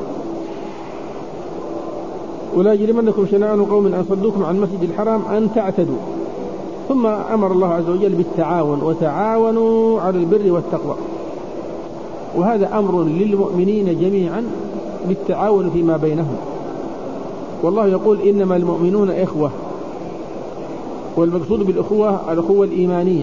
ولا يجرمنكم شنآن قوم أن صدوكم عن المسجد الحرام أن تعتدوا. ثم أمر الله عز وجل بالتعاون: وتعاونوا على البر والتقوى. وهذا أمر للمؤمنين جميعا بالتعاون فيما بينهم. والله يقول إنما المؤمنون إخوة، والمقصود بالأخوة الأخوة الإيمانية.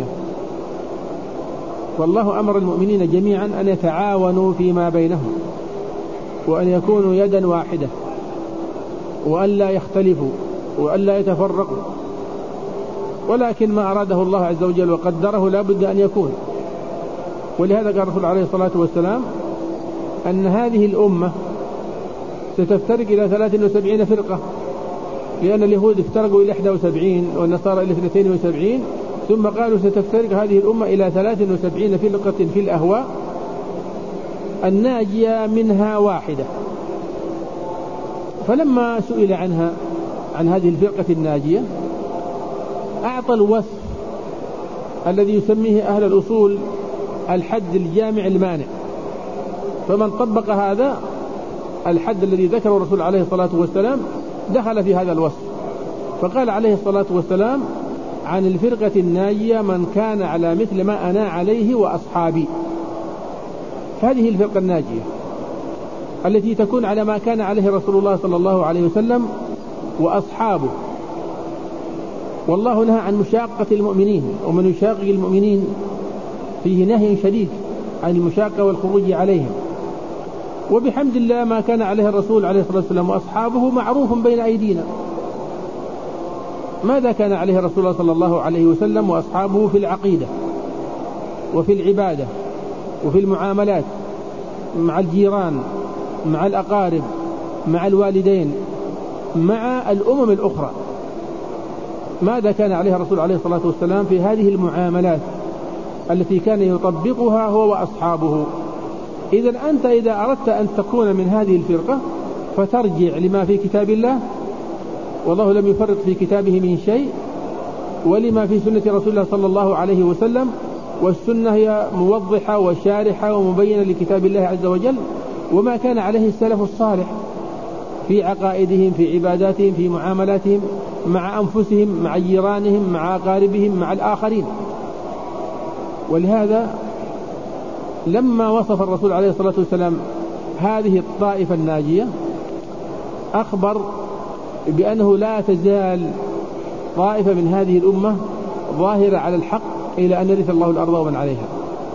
والله أمر المؤمنين جميعا أن يتعاونوا فيما بينهم، وأن يكونوا يدا واحدة، وأن لا يختلفوا، وأن لا يتفرقوا. ولكن ما أراده الله عز وجل وقدره لا بد أن يكون. ولهذا قال الرسول عليه الصلاة والسلام أن هذه الأمة ستفترق إلى ثلاث وسبعين فرقة، لأن اليهود افترقوا إلى إحدى وسبعين والنصارى إلى اثنتين وسبعين، ثم قالوا ستفترق هذه الأمة إلى ثلاث وسبعين فرقة في الأهواء، الناجية منها واحدة. فلما سئل عنها عن هذه الفرقة الناجية أعطى الوصف الذي يسميه أهل الأصول الحد الجامع المانع. فمن طبق هذا الحد الذي ذكره الرسول عليه الصلاة والسلام دخل في هذا الوصف. فقال عليه الصلاة والسلام عن الفرقة الناجية من كان على مثل ما أنا عليه وأصحابي. فهذه الفرقة الناجية التي تكون على ما كان عليه رسول الله صلى الله عليه وسلم وأصحابه. والله نهى عن مشاقة المؤمنين، ومن يشاقق المؤمنين فيه نهي شديد عن المشاقة والخروج عليهم. وبحمد الله ما كان عليه الرسول عليه الصلاة والسلام وأصحابه معروف بين أيدينا. ماذا كان عليه رسول الله صلى الله عليه وسلم وأصحابه في العقيدة وفي العبادة وفي المعاملات مع الجيران، مع الأقارب، مع الوالدين، مع الأمم الأخرى؟ ماذا كان عليه الرسول عليه الصلاة والسلام في هذه المعاملات التي كان يطبقها هو وأصحابه؟ إذن أنت إذا أردت أن تكون من هذه الفرقة فترجع لما في كتاب الله، والله لم يفرط في كتابه من شيء، ولما في سنة رسول الله صلى الله عليه وسلم. والسنة هي موضحة وشارحة ومبينة لكتاب الله عز وجل، وما كان عليه السلف الصالح في عقائدهم، في عباداتهم، في معاملاتهم مع أنفسهم، مع جيرانهم، مع أقاربهم، مع الآخرين. ولهذا لما وصف الرسول عليه الصلاة والسلام هذه الطائفة الناجية أخبر بأنه لا تزال طائفة من هذه الأمة ظاهرة على الحق إلى أن يرث الله الأرض ومن عليها.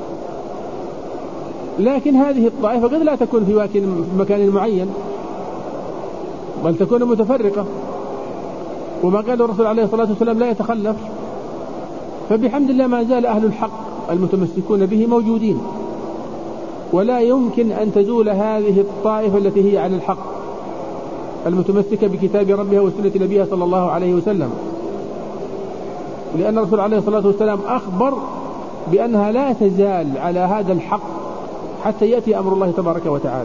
لكن هذه الطائفة قد لا تكون في مكان معين، بل تكون متفرقة. وما قال الرسول عليه الصلاة والسلام لا يتخلف. فبحمد الله ما زال أهل الحق المتمسكون به موجودين، ولا يمكن أن تزول هذه الطائفة التي هي على الحق المتمسكة بكتاب ربها وسنة نبيها صلى الله عليه وسلم، لأن الرسول عليه الصلاة والسلام أخبر بأنها لا تزال على هذا الحق حتى يأتي أمر الله تبارك وتعالى.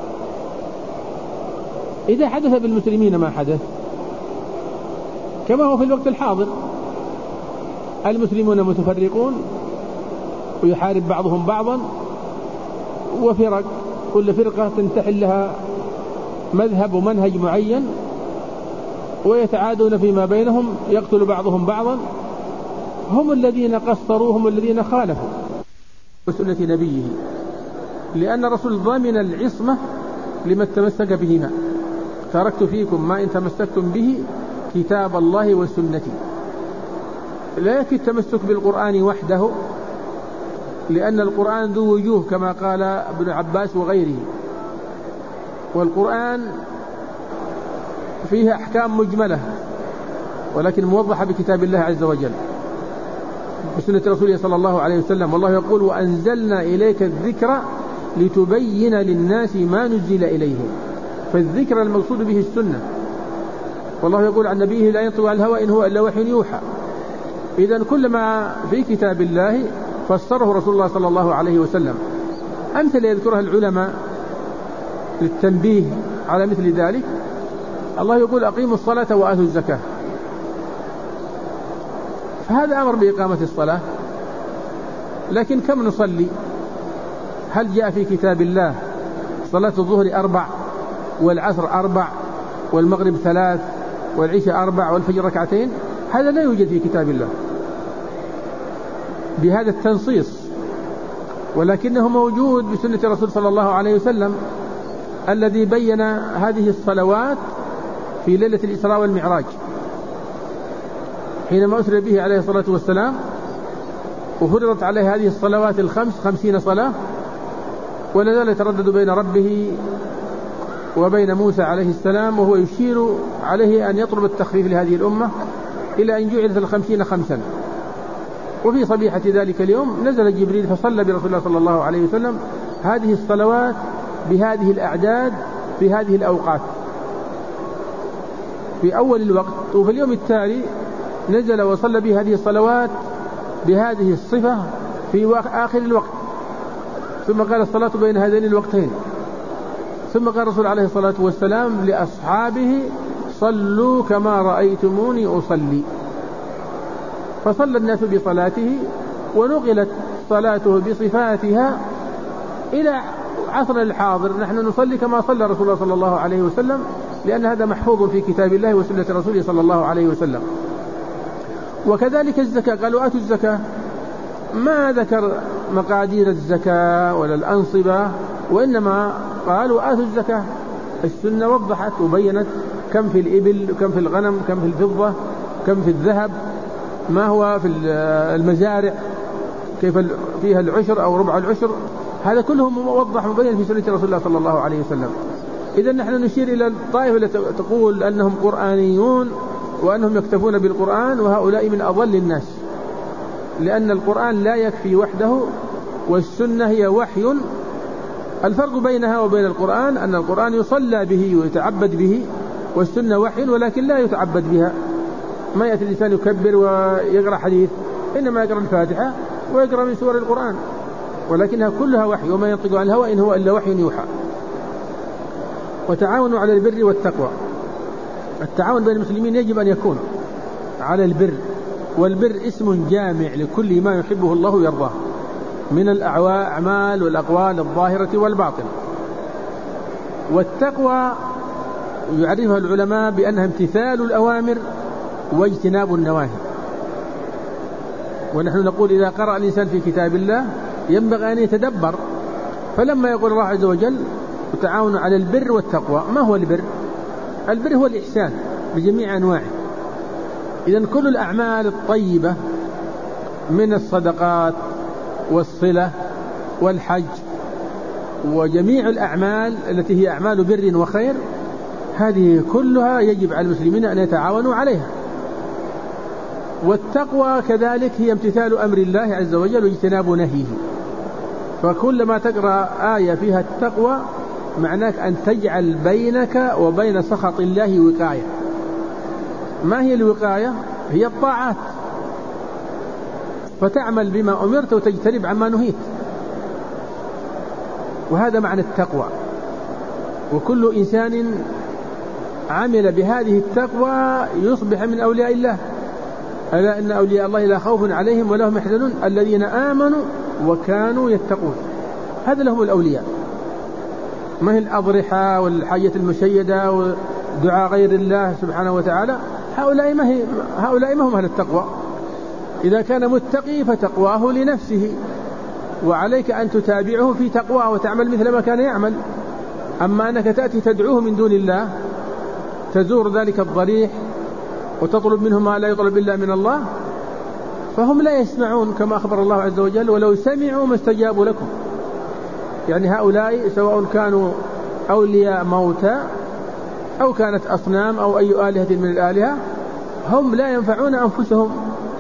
إذا حدث بالمسلمين ما حدث كما هو في الوقت الحاضر، المسلمون متفرقون ويحارب بعضهم بعضا، وفرق كل فرقة تنتحل لها مذهب ومنهج معين، ويتعادون فيما بينهم، يقتل بعضهم بعضا. هم الذين قصروا، هم الذين خالفوا وسنة نبيه، لأن الرسول ضمن العصمة لما تمسك بهما. تركت فيكم ما إن تمسكتم به كتاب الله وسنتي. لا يكفي التمسك بالقرآن وحده، لأن القرآن ذو وجوه كما قال ابن عباس وغيره، والقرآن فيه أحكام مجملة ولكن موضحة بكتاب الله عز وجل بسنة رسوله صلى الله عليه وسلم. والله يقول وأنزلنا إليك الذكر لتبين للناس ما نزل إليهم. فالذكر المقصود به السنة. والله يقول عن نبيه لا ينطق عن الهوى إن هو إلا وحي يوحى. إذن كل ما في كتاب الله فسره رسول الله صلى الله عليه وسلم. أمثل يذكرها العلماء للتنبيه على مثل ذلك. الله يقول أقيموا الصلاة وآتوا الزكاة، فهذا أمر بإقامة الصلاة. لكن كم نصلي؟ هل جاء في كتاب الله صلاة الظهر أربع والعصر أربع والمغرب ثلاث والعشاء أربع والفجر ركعتين؟ هذا لا يوجد في كتاب الله بهذا التنصيص، ولكنه موجود بسنة الرسول صلى الله عليه وسلم. الذي بين هذه الصلوات في ليلة الإسراء والمعراج حينما أسري به عليه الصلاة والسلام، وفرضت عليه هذه الصلوات الخمس خمسين صلاة، ولا زال يتردد بين ربه وبين موسى عليه السلام، وهو يشير عليه أن يطلب التخفيف لهذه الأمة إلى أن جعلت الخمسين خمسا. وفي صبيحة ذلك اليوم نزل جبريل فصلى برسول الله صلى الله عليه وسلم هذه الصلوات بهذه الأعداد في هذه الأوقات في أول الوقت، وفي اليوم التالي نزل وصلى به هذه الصلوات بهذه الصفة في آخر الوقت، ثم قال الصلاة بين هذين الوقتين. ثم قال الرسول عليه الصلاة والسلام لأصحابه صلوا كما رأيتموني أصلي، فصلى الناس بصلاته، ونقلت صلاته بصفاتها إلى عصر الحاضر. نحن نصلي كما صلى رسول الله صلى الله عليه وسلم، لأن هذا محفوظ في كتاب الله وسنة رسوله صلى الله عليه وسلم. وكذلك الزكاة، قالوا آتوا الزكاة، ما ذكر مقادير الزكاة ولا الأنصبة، وإنما قالوا آتوا الزكاة. السنة وضحت وبينت كم في الإبل، كم في الغنم، كم في الفضة، كم في الذهب، ما هو في المزارع، كيف فيها العشر أو ربع العشر، هذا كله موضح مبين في سنة رسول الله صلى الله عليه وسلم. إذا نحن نشير إلى الطائفة التي تقول أنهم قرآنيون وأنهم يكتفون بالقرآن، وهؤلاء من أضل الناس، لأن القرآن لا يكفي وحده، والسنة هي وحي. الفرق بينها وبين القرآن أن القرآن يصلى به ويتعبد به، والسنة وحي ولكن لا يتعبد بها. ما يأتي الإنسان يكبر ويقرأ حديث، إنما يقرأ الفاتحة ويقرأ من سور القرآن، ولكنها كلها وحي، وما ينطق عن الهوى إن هو إلا وحي يوحى. وتعاونوا على البر والتقوى. التعاون بين المسلمين يجب أن يكون على البر، والبر اسم جامع لكل ما يحبه الله ويرضاه من الأعمال والأقوال الظاهرة والباطنة. والتقوى يعرفها العلماء بأنها امتثال الأوامر واجتناب النواهي. ونحن نقول إذا قرأ الإنسان في كتاب الله ينبغي أن يتدبر. فلما يقول الله عز وجل وتعاونوا على البر والتقوى، ما هو البر؟ البر هو الإحسان بجميع أنواعه. إذن كل الأعمال الطيبة من الصدقات والصلة والحج وجميع الأعمال التي هي أعمال بر وخير، هذه كلها يجب على المسلمين أن يتعاونوا عليها. والتقوى كذلك هي امتثال أمر الله عز وجل واجتناب نهيه. فكلما تقرأ آية فيها التقوى معناك أن تجعل بينك وبين سخط الله وقاية. ما هي الوقاية؟ هي الطاعات، فتعمل بما أمرت وتجتنب عما نهيت، وهذا معنى التقوى. وكل إنسان عمل بهذه التقوى يصبح من أولياء الله. ألا إن أولياء الله لا خوف عليهم ولا هم يحزنون الذين آمنوا وكانوا يتقون. هذا لهم الأولياء، ما هي الأضرحة والحاجة المشيدة ودعاء غير الله سبحانه وتعالى. هؤلاء ما هي هؤلاء ما هم أهل التقوى. إذا كان متقي فتقواه لنفسه، وعليك أن تتابعه في تقواه وتعمل مثل ما كان يعمل. أما أنك تأتي تدعوه من دون الله، تزور ذلك الضريح وتطلب منه ما لا يطلب إلا من الله، فهم لا يسمعون كما أخبر الله عز وجل ولو سمعوا ما استجابوا لكم. يعني هؤلاء سواء كانوا أولياء موتى أو كانت أصنام أو أي آلهة من الآلهة، هم لا ينفعون أنفسهم،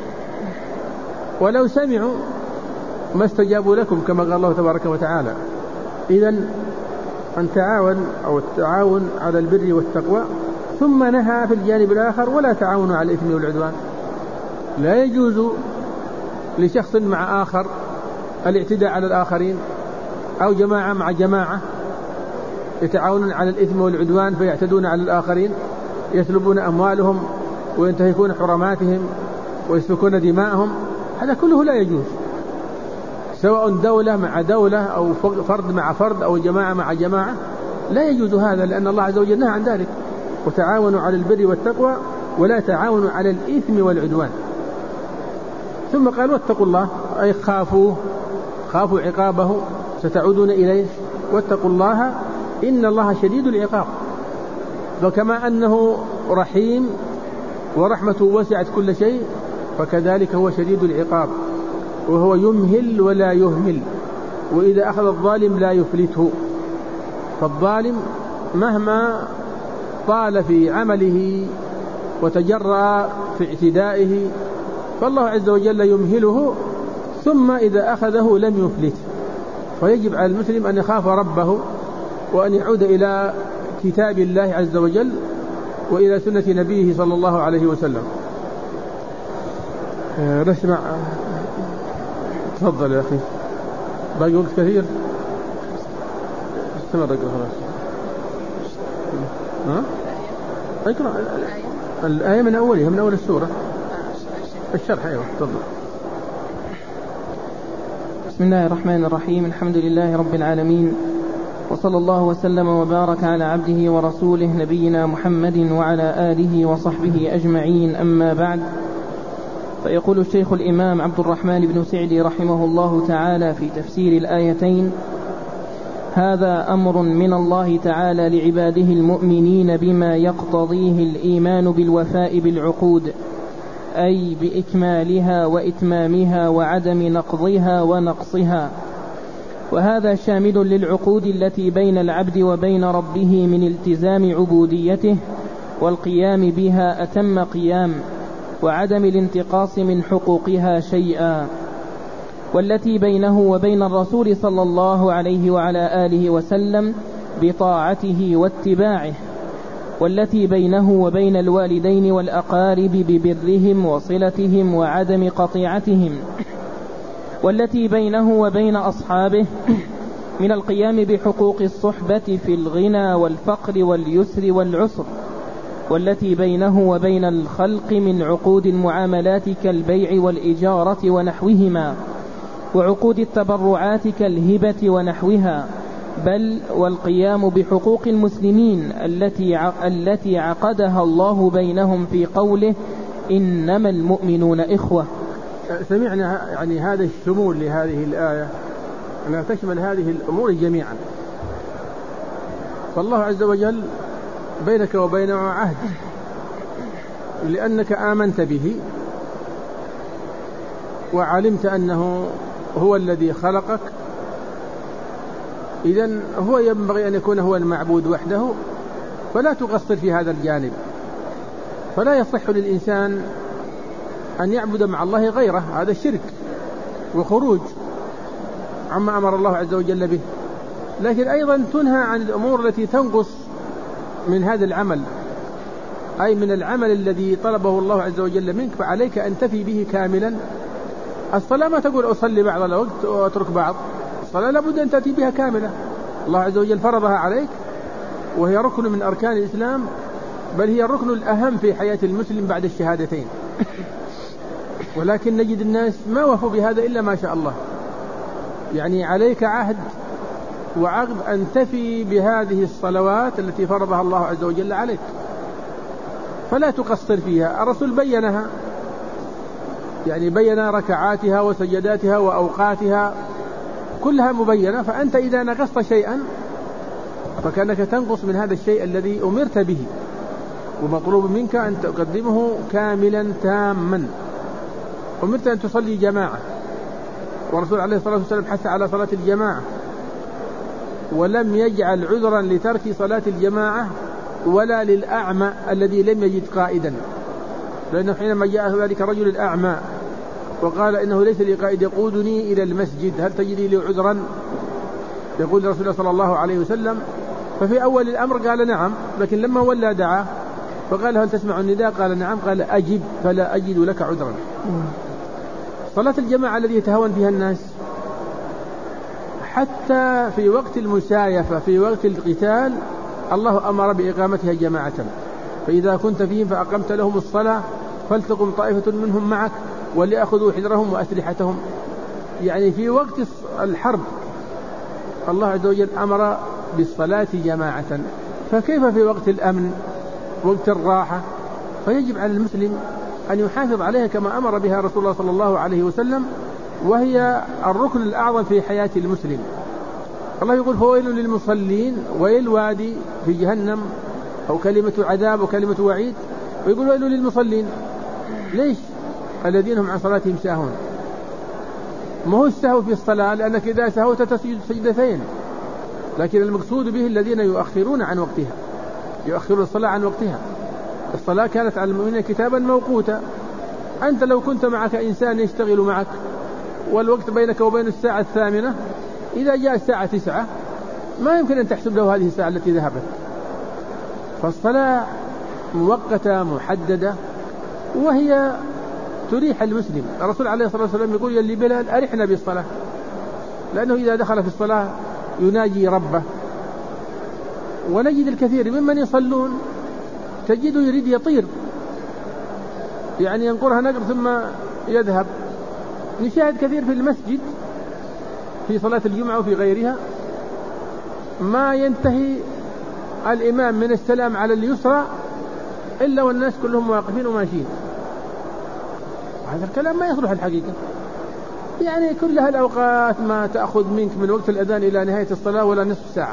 ولو سمعوا ما استجابوا لكم كما قال الله تبارك وتعالى. إذن أن تعاون أو التعاون على البر والتقوى. ثم نهى في الجانب الآخر ولا تعاونوا على الإثم والعدوان. لا يجوز لشخص مع آخر الاعتداء على الآخرين، أو جماعة مع جماعة يتعاونون على الإثم والعدوان فيعتدون على الآخرين، يسلبون أموالهم وينتهكون حرماتهم ويسفكون دماءهم. هذا كله لا يجوز، سواء دولة مع دولة أو فرد مع فرد أو جماعة مع جماعة، لا يجوز هذا، لأن الله عز وجل نهى عن ذلك. وتعاونوا على البر والتقوى ولا تعاونوا على الإثم والعدوان. ثم قال واتقوا الله، أي خافوه، خافوا عقابه ستعودون إليه. واتقوا الله إن الله شديد العقاب. وكما أنه رحيم ورحمته وسعت كل شيء فكذلك هو شديد العقاب، وهو يمهل ولا يهمل، وإذا أخذ الظالم لا يفلته. فالظالم مهما طال في عمله وتجرأ في اعتدائه فالله عز وجل يمهله، ثم إذا أخذه لم يفلته. فيجب على المسلم أن يخاف ربه وأن يعود إلى كتاب الله عز وجل وإلى سنة نبيه صلى الله عليه وسلم. نسمع. تفضل يا أخي، باقي وقت كثير. استمر اقرأ خلاص. ها؟ اقرأ الآية من أولها، من أول السورة. الشرح. أيوة تفضل. بسم الله الرحمن الرحيم. الحمد لله رب العالمين، وصلى الله وسلم وبارك على عبده ورسوله نبينا محمد وعلى آله وصحبه أجمعين. أما بعد، فيقول الشيخ الإمام عبد الرحمن بن سعدي رحمه الله تعالى في تفسير الآيتين: هذا أمر من الله تعالى لعباده المؤمنين بما يقتضيه الإيمان بالوفاء بالعقود، أي بإكمالها وإتمامها وعدم نقضها ونقصها. وهذا شامل للعقود التي بين العبد وبين ربه من التزام عبوديته والقيام بها أتم قيام، وعدم الانتقاص من حقوقها شيئا، والتي بينه وبين الرسول صلى الله عليه وعلى آله وسلم بطاعته واتباعه، والتي بينه وبين الوالدين والأقارب ببرهم وصلتهم وعدم قطيعتهم، والتي بينه وبين أصحابه من القيام بحقوق الصحبة في الغنى والفقر واليسر والعسر، والتي بينه وبين الخلق من عقود المعاملات كالبيع والإجارة ونحوهما، وعقود التبرعات كالهبة ونحوها، بل والقيام بحقوق المسلمين التي التي عقدها الله بينهم في قوله: إنما المؤمنون إخوة. سمعنا يعني هذا الشمول لهذه الآية أنها تشمل هذه الأمور جميعا. فالله عز وجل بينك وبينه عهد، لأنك آمنت به وعلمت أنه هو الذي خلقك، إذن هو ينبغي أن يكون هو المعبود وحده، فلا تقصر في هذا الجانب. فلا يصح للإنسان أن يعبد مع الله غيره، هذا الشرك وخروج عما أمر الله عز وجل به. لكن أيضا تنهى عن الأمور التي تنقص من هذا العمل، أي من العمل الذي طلبه الله عز وجل منك، فعليك أن تفي به كاملا. الصلاة ما تقول أصلي بعض الوقت وأترك بعض، الصلاة لابد أن تأتي بها كاملة. الله عز وجل فرضها عليك، وهي ركن من أركان الإسلام، بل هي الركن الأهم في حياة المسلم بعد الشهادتين. ولكن نجد الناس ما وفوا بهذا إلا ما شاء الله. يعني عليك عهد وعقد أن تفي بهذه الصلوات التي فرضها الله عز وجل عليك، فلا تقصر فيها. الرسول بينها، يعني بين ركعاتها وسجداتها وأوقاتها كلها مبينة. فأنت إذا نقصت شيئا فكأنك تنقص من هذا الشيء الذي أمرت به، ومطلوب منك أن تقدمه كاملا تاما. أمرت أن تصلي جماعة، والرسول عليه الصلاة والسلام حث على صلاة الجماعة، ولم يجعل عذرا لترك صلاة الجماعة ولا للأعمى الذي لم يجد قائدا. لأنه حينما جاء ذلك الرجل الأعمى وقال إنه ليس لي قائد يقودني إلى المسجد، هل تجدي لي عذرا؟ يقول رسول الله صلى الله عليه وسلم، ففي أول الأمر قال نعم، لكن لما ولى دعاه فقال هل تسمع النداء؟ قال نعم. قال أجب فلا أجد لك عذرا. صلاة الجماعة الذي يتهاون فيها الناس، حتى في وقت المسايفة في وقت القتال الله أمر بإقامتها جماعة، فإذا كنت فيهم فأقمت لهم الصلاة فلتقم طائفة منهم معك وليأخذوا حذرهم وأسلحتهم. يعني في وقت الحرب الله عز وجل أمر بالصلاة جماعة، فكيف في وقت الأمن وقت الراحة؟ فيجب على المسلم أن يحافظ عليها كما أمر بها رسول الله صلى الله عليه وسلم، وهي الركن الأعظم في حياة المسلم. الله يقول فويل للمصلين، ويل وادي في جهنم أو كلمة عذاب وكلمة وعيد، ويقول ويل للمصلين. ليش؟ الذين هم عن صلاتهم ساهون. ما هو السهو في الصلاة، لأنك إذا سهوت تسجد سجدتين، لكن المقصود به الذين يؤخرون عن وقتها، يؤخرون الصلاة عن وقتها. الصلاة كانت على المؤمنين كتابا موقوتا. أنت لو كنت معك إنسان يشتغل معك والوقت بينك وبين الساعة الثامنة، إذا جاء الساعة تسعة ما يمكن أن تحسب له هذه الساعة التي ذهبت. فالصلاة مؤقتة محددة، وهي تريح المسلم. الرسول عليه الصلاة والسلام يقول يا بلال أرحنا بالصلاة، لأنه إذا دخل في الصلاة يناجي ربه. ونجد الكثير ممن يصلون تجده يريد يطير، يعني ينقرها نقر ثم يذهب. نشاهد كثير في المسجد في صلاة الجمعة وفي غيرها ما ينتهي الإمام من السلام على اليسرى إلا والناس كلهم واقفين وماشيين. هذا الكلام ما يصلح الحقيقة. يعني كل هالأوقات ما تأخذ منك من وقت الأذان إلى نهاية الصلاة ولا نصف ساعة.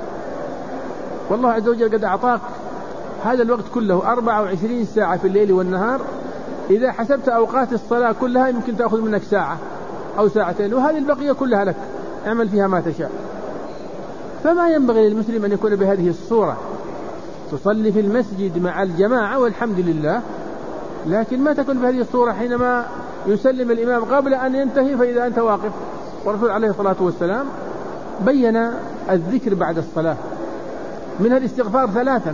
والله عز وجل قد أعطاك هذا الوقت كله أربعة وعشرين ساعة في الليل والنهار. إذا حسبت أوقات الصلاة كلها يمكن تأخذ منك ساعة أو ساعتين، وهذه البقية كلها لك، اعمل فيها ما تشاء. فما ينبغي للمسلم أن يكون بهذه الصورة. تصلي في المسجد مع الجماعة والحمد لله، لكن ما تكون بهذه الصورة حينما يسلم الإمام قبل أن ينتهي فإذا أنت واقف. والرسول عليه الصلاة والسلام بين الذكر بعد الصلاة، منها الاستغفار ثلاثا،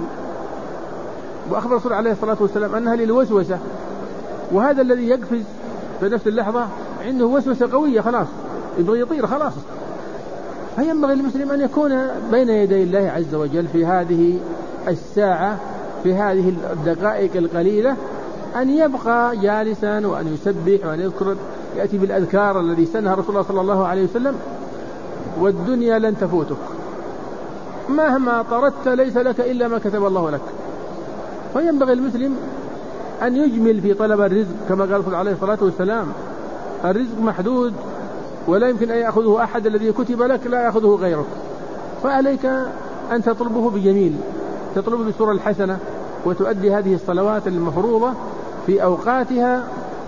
وأخبر الرسول عليه الصلاة والسلام أنها للوسوسة. وهذا الذي يقفز في نفس اللحظة عنده وسوسة قوية، خلاص يبغى يطير خلاص. فينبغي المسلم أن يكون بين يدي الله عز وجل في هذه الساعة، في هذه الدقائق القليلة، أن يبقى جالسا وأن يسبح وأن يذكر، يأتي بالأذكار الذي سنها رسول الله صلى الله عليه وسلم. والدنيا لن تفوتك، مهما طردت ليس لك إلا ما كتب الله لك. فينبغي المسلم أن يجمل في طلب الرزق، كما قال الرسول عليه الصلاة والسلام الرزق محدود ولا يمكن أن يأخذه أحد، الذي كتب لك لا يأخذه غيرك. فعليك أن تطلبه بجميل، تطلبه بالصورة الحسنة، وتؤدي هذه الصلوات المفروضة في أوقاتها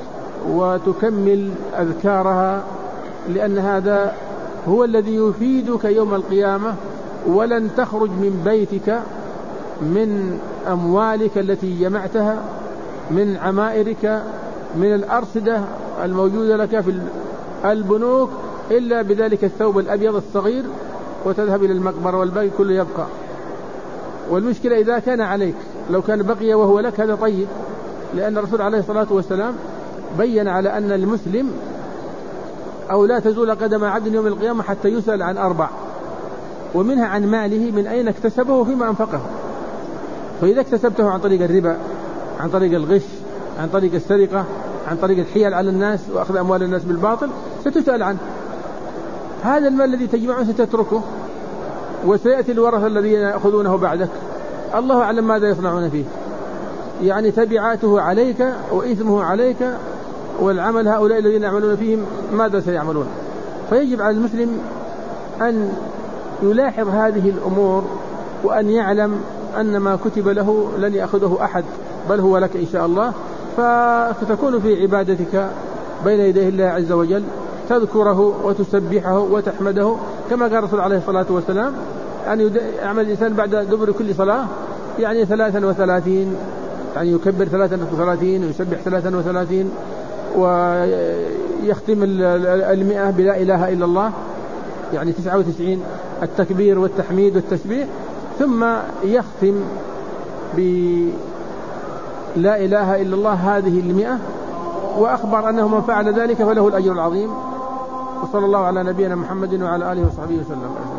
وتكمل أذكارها، لأن هذا هو الذي يفيدك يوم القيامة. ولن تخرج من بيتك من أموالك التي جمعتها، من عمائرك، من الأرصدة الموجودة لك في البنوك، إلا بذلك الثوب الأبيض الصغير، وتذهب إلى المقبرة والباقي كله يبقى. والمشكلة إذا كان عليك، لو كان بقي وهو لك هذا طيب، لأن الرسول عليه الصلاة والسلام بين على أن المسلم أو لا تزول قدم عبد يوم القيامة حتى يسأل عن أربع، ومنها عن ماله من أين اكتسبه وفيما أنفقه. فإذا اكتسبته عن طريق الربا، عن طريق الغش، عن طريق السرقة، عن طريق الحيل على الناس وأخذ أموال الناس بالباطل، ستسأل عنه. هذا المال الذي تجمعه ستتركه، وسيأتي الورثة الذين يأخذونه بعدك، الله أعلم ماذا يصنعون فيه. يعني تبعاته عليك وإثمه عليك، والعمل هؤلاء الذين يعملون فيهم ماذا سيعملون. فيجب على المسلم أن يلاحظ هذه الأمور، وأن يعلم أن ما كتب له لن يأخذه أحد، بل هو لك إن شاء الله. فتكون في عبادتك بين يديه الله عز وجل، تذكره وتسبحه وتحمده، كما قال الرسول عليه الصلاة والسلام أن يعمل الإنسان بعد دبر كل صلاة يعني ثلاثا وثلاثين، يعني يكبر ثلاثا وثلاثين ويسبح ثلاثا وثلاثين، ويختم المئة بلا إله إلا الله، يعني تسعة وتسعين التكبير والتحميد والتسبيح، ثم يختم بلا إله إلا الله هذه المئة. وأخبر أنه من فعل ذلك فله الأجر العظيم. وصلى الله على نبينا محمد وعلى آله وصحبه وسلم.